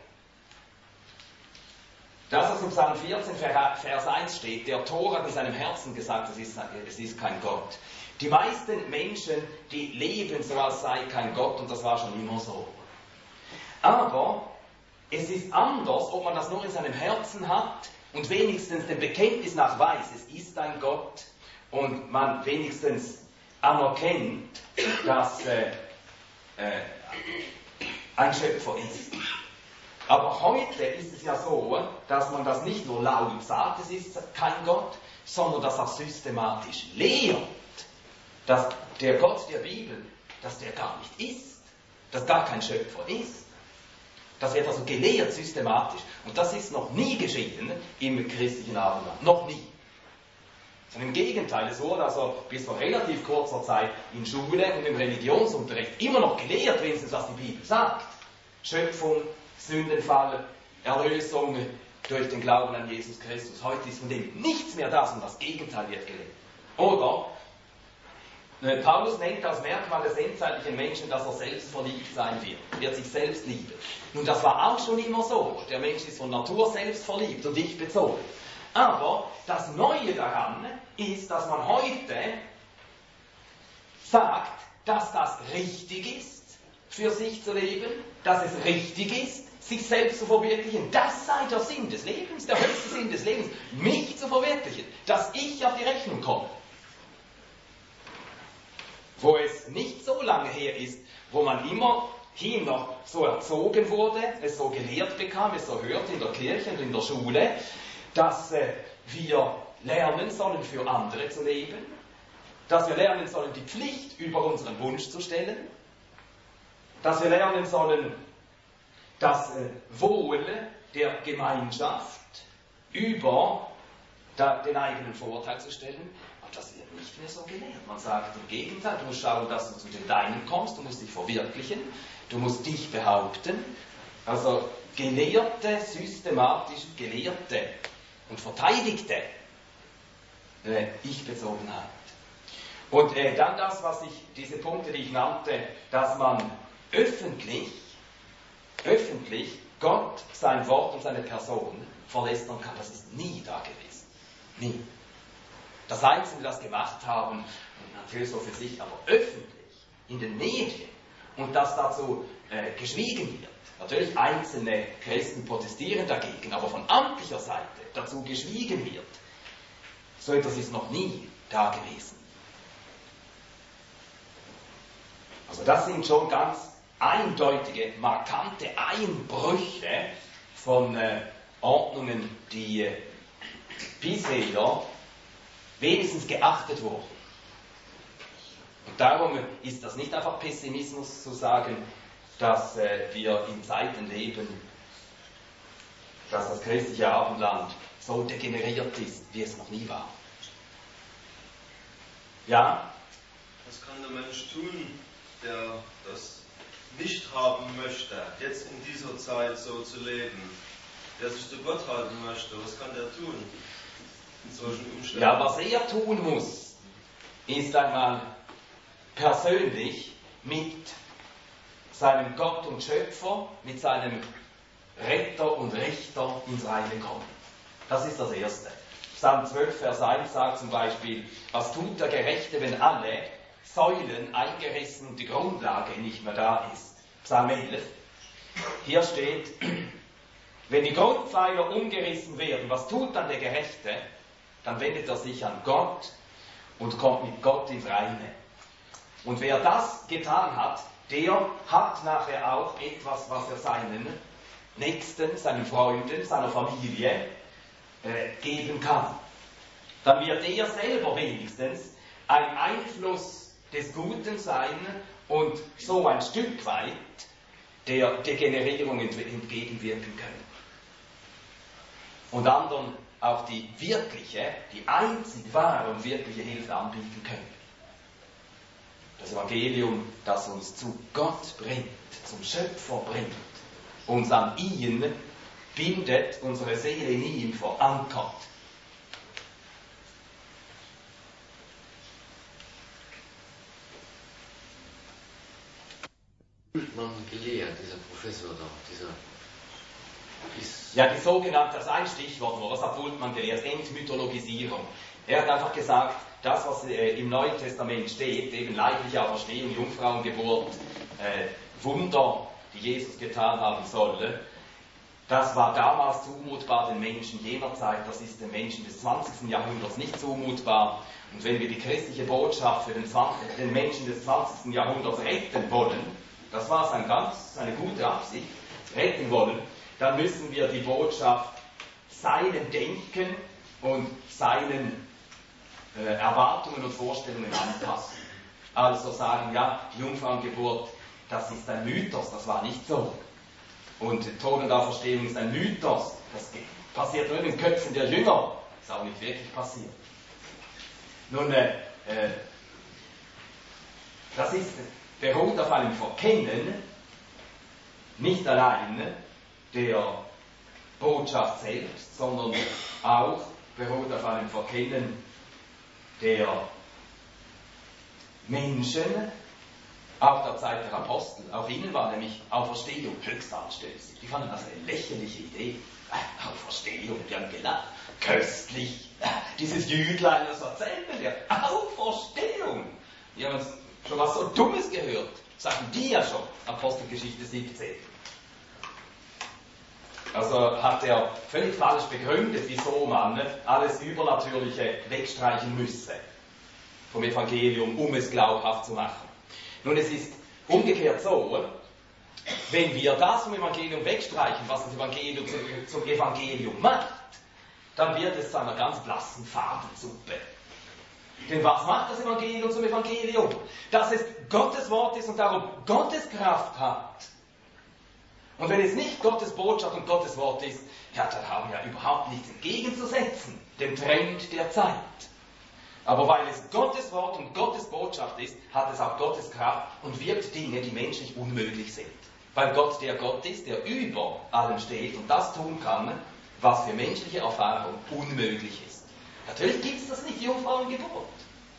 Das, was im Psalm vierzehn, Vers eins steht, der Tor hat in seinem Herzen gesagt, es ist, es ist kein Gott. Die meisten Menschen, die leben so, als sei kein Gott, und das war schon immer so. Aber es ist anders, ob man das nur in seinem Herzen hat und wenigstens dem Bekenntnis nach weiß, es ist ein Gott, und man wenigstens anerkennt, dass äh, äh, ein Schöpfer ist. Aber heute ist es ja so, dass man das nicht nur laut sagt, es ist kein Gott, sondern das auch systematisch lehrt, dass der Gott der Bibel, dass der gar nicht ist, dass gar kein Schöpfer ist. Das wird also gelehrt systematisch. Und das ist noch nie geschehen im christlichen Abendland. Noch nie. Sondern im Gegenteil, es wurde also bis vor relativ kurzer Zeit in Schule und im Religionsunterricht immer noch gelehrt, wenigstens was die Bibel sagt. Schöpfung, Sündenfall, Erlösung durch den Glauben an Jesus Christus. Heute ist von dem nichts mehr da, sondern das Gegenteil wird gelehrt. Oder äh, Paulus nennt als Merkmal des endzeitlichen Menschen, dass er selbst verliebt sein wird. Er wird sich selbst lieben. Nun, das war auch schon immer so. Der Mensch ist von Natur selbst verliebt und ich bezogen. Aber das Neue daran ist, dass man heute sagt, dass das richtig ist, für sich zu leben, dass es richtig ist, sich selbst zu verwirklichen. Das sei der Sinn des Lebens, der höchste Sinn des Lebens, mich zu verwirklichen, dass ich auf die Rechnung komme. Wo es nicht so lange her ist, wo man immerhin noch so erzogen wurde, es so gelehrt bekam, es so hörte in der Kirche und in der Schule, dass äh, wir lernen sollen, für andere zu leben, dass wir lernen sollen, die Pflicht über unseren Wunsch zu stellen, dass wir lernen sollen, das äh, Wohl der Gemeinschaft über da, den eigenen Vorteil zu stellen. Aber das wird nicht mehr so gelehrt. Man sagt im Gegenteil, du musst schauen, dass du zu den Deinen kommst, du musst dich verwirklichen, du musst dich behaupten. Also gelehrte, systematisch gelehrte und verteidigte äh, Ich-Bezogenheit. Und äh, dann das, was ich, diese Punkte, die ich nannte, dass man öffentlich, öffentlich Gott, sein Wort und seine Person verlästern kann, das ist nie da gewesen. Nie. Das Einzige, das gemacht haben, natürlich so für sich, aber öffentlich, in den Medien, und dass dazu äh, geschwiegen wird. Natürlich einzelne Christen protestieren dagegen, aber von amtlicher Seite dazu geschwiegen wird. So etwas ist noch nie da gewesen. Also das sind schon ganz eindeutige, markante Einbrüche von äh, Ordnungen, die äh, bisher wenigstens geachtet wurden. Und darum ist das nicht einfach Pessimismus zu sagen, dass äh, wir in Zeiten leben, dass das christliche Abendland so degeneriert ist, wie es noch nie war. Ja? Was kann der Mensch tun, der das nicht haben möchte, jetzt in dieser Zeit so zu leben, der sich zu Gott halten möchte? Was kann der tun in solchen Umständen? Ja, was er tun muss, ist einmal persönlich mit seinem Gott und Schöpfer, mit seinem Retter und Richter ins Reine kommen. Das ist das Erste. Psalm zwölf, Vers eins sagt zum Beispiel, was tut der Gerechte, wenn alle Säulen eingerissen und die Grundlage nicht mehr da ist? Psalm elf. Hier steht, wenn die Grundpfeiler umgerissen werden, was tut dann der Gerechte? Dann wendet er sich an Gott und kommt mit Gott ins Reine. Und wer das getan hat, der hat nachher auch etwas, was er seinen Nächsten, seinen Freunden, seiner Familie äh, geben kann. Dann wird er selber wenigstens ein Einfluss des Guten sein und so ein Stück weit der Degenerierung entgegenwirken können. Und anderen auch die wirkliche, die einzig wahre und wirkliche Hilfe anbieten können. Das Evangelium, das uns zu Gott bringt, zum Schöpfer bringt, uns an ihn bindet, unsere Seele in ihm verankert. Man gelehrt, dieser Professor da, dieser ist Ja, die sogenannte, das ist ein Stichwort, was hat Bultmann gelehrt? Entmythologisierung. Er hat einfach gesagt, das, was äh, im Neuen Testament steht, eben leibliche Auferstehung, Jungfrauengeburt, äh, Wunder, die Jesus getan haben soll, das war damals zumutbar den Menschen jener Zeit, das ist den Menschen des zwanzigsten Jahrhunderts nicht zumutbar. Und wenn wir die christliche Botschaft für den, zwanzigsten den Menschen des zwanzigsten Jahrhunderts retten wollen, das war seine ganz, seine gute Absicht, retten wollen, dann müssen wir die Botschaft seinem Denken und seinen äh, Erwartungen und Vorstellungen anpassen. Also sagen, ja, die Jungfrauengeburt, das ist ein Mythos, das war nicht so. Und Tod und Auferstehung ist ein Mythos. Das passiert nur in den Köpfen der Jünger. Ist auch nicht wirklich passiert. Nun, äh, äh, das ist, beruht auf einem Verkennen, nicht allein der Botschaft selbst, sondern auch beruht auf einem Verkennen der Menschen, auch der Zeit der Apostel. Auch ihnen war nämlich Auferstehung höchst anstößig. Die fanden das eine lächerliche Idee. Äh, Auferstehung, die haben gelacht. Köstlich. Äh, dieses Jüdlein, das erzählt mir. Auferstehung. Die haben schon was so Dummes gehört. Sagen die ja schon. Apostelgeschichte siebzehn. Also hat er völlig falsch begründet, wieso man alles Übernatürliche wegstreichen müsse vom Evangelium, um es glaubhaft zu machen. Nun, es ist umgekehrt so, wenn wir das vom Evangelium wegstreichen, was das Evangelium zum, zum Evangelium macht, dann wird es zu einer ganz blassen Fadensuppe. Denn was macht das Evangelium zum Evangelium? Dass es Gottes Wort ist und darum Gottes Kraft hat. Und wenn es nicht Gottes Botschaft und Gottes Wort ist, ja, dann haben wir überhaupt nichts entgegenzusetzen, dem Trend der Zeit. Aber weil es Gottes Wort und Gottes Botschaft ist, hat es auch Gottes Kraft und wirkt Dinge, die menschlich unmöglich sind. Weil Gott der Gott ist, der über allem steht und das tun kann, was für menschliche Erfahrung unmöglich ist. Natürlich gibt es das nicht, Jungfrauengeburt.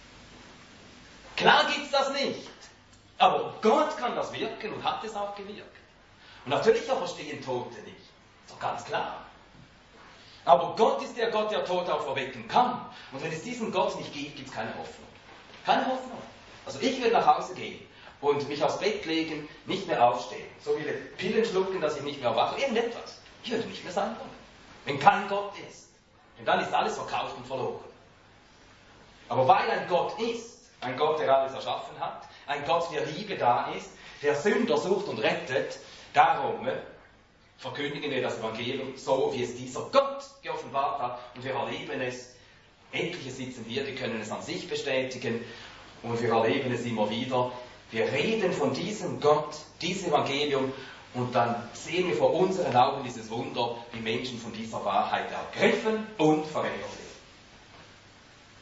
Klar gibt es das nicht. Aber Gott kann das wirken und hat es auch gewirkt. Und natürlich verstehen Tote nicht. Ist doch ganz klar. Aber Gott ist der Gott, der Tote auferwecken kann. Und wenn es diesen Gott nicht gibt, gibt es keine Hoffnung. Keine Hoffnung. Also ich will nach Hause gehen und mich aufs Bett legen, nicht mehr aufstehen. So viele Pillen schlucken, dass ich nicht mehr erwache. Irgendetwas. Ich würde nicht mehr sein wollen. Wenn kein Gott ist. Denn dann ist alles verkauft und verloren. Aber weil ein Gott ist, ein Gott, der alles erschaffen hat, ein Gott, der Liebe da ist, der Sünder sucht und rettet, darum verkündigen wir das Evangelium so, wie es dieser Gott geoffenbart hat. Und wir erleben es. Etliche sitzen hier, die können es an sich bestätigen. Und wir erleben es immer wieder. Wir reden von diesem Gott, diesem Evangelium. Und dann sehen wir vor unseren Augen dieses Wunder, wie Menschen von dieser Wahrheit ergriffen und verändert werden.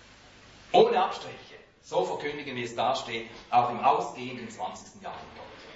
Ohne Abstriche. So verkündigen wir es dasteht, auch im ausgehenden zwanzigsten Jahrhundert.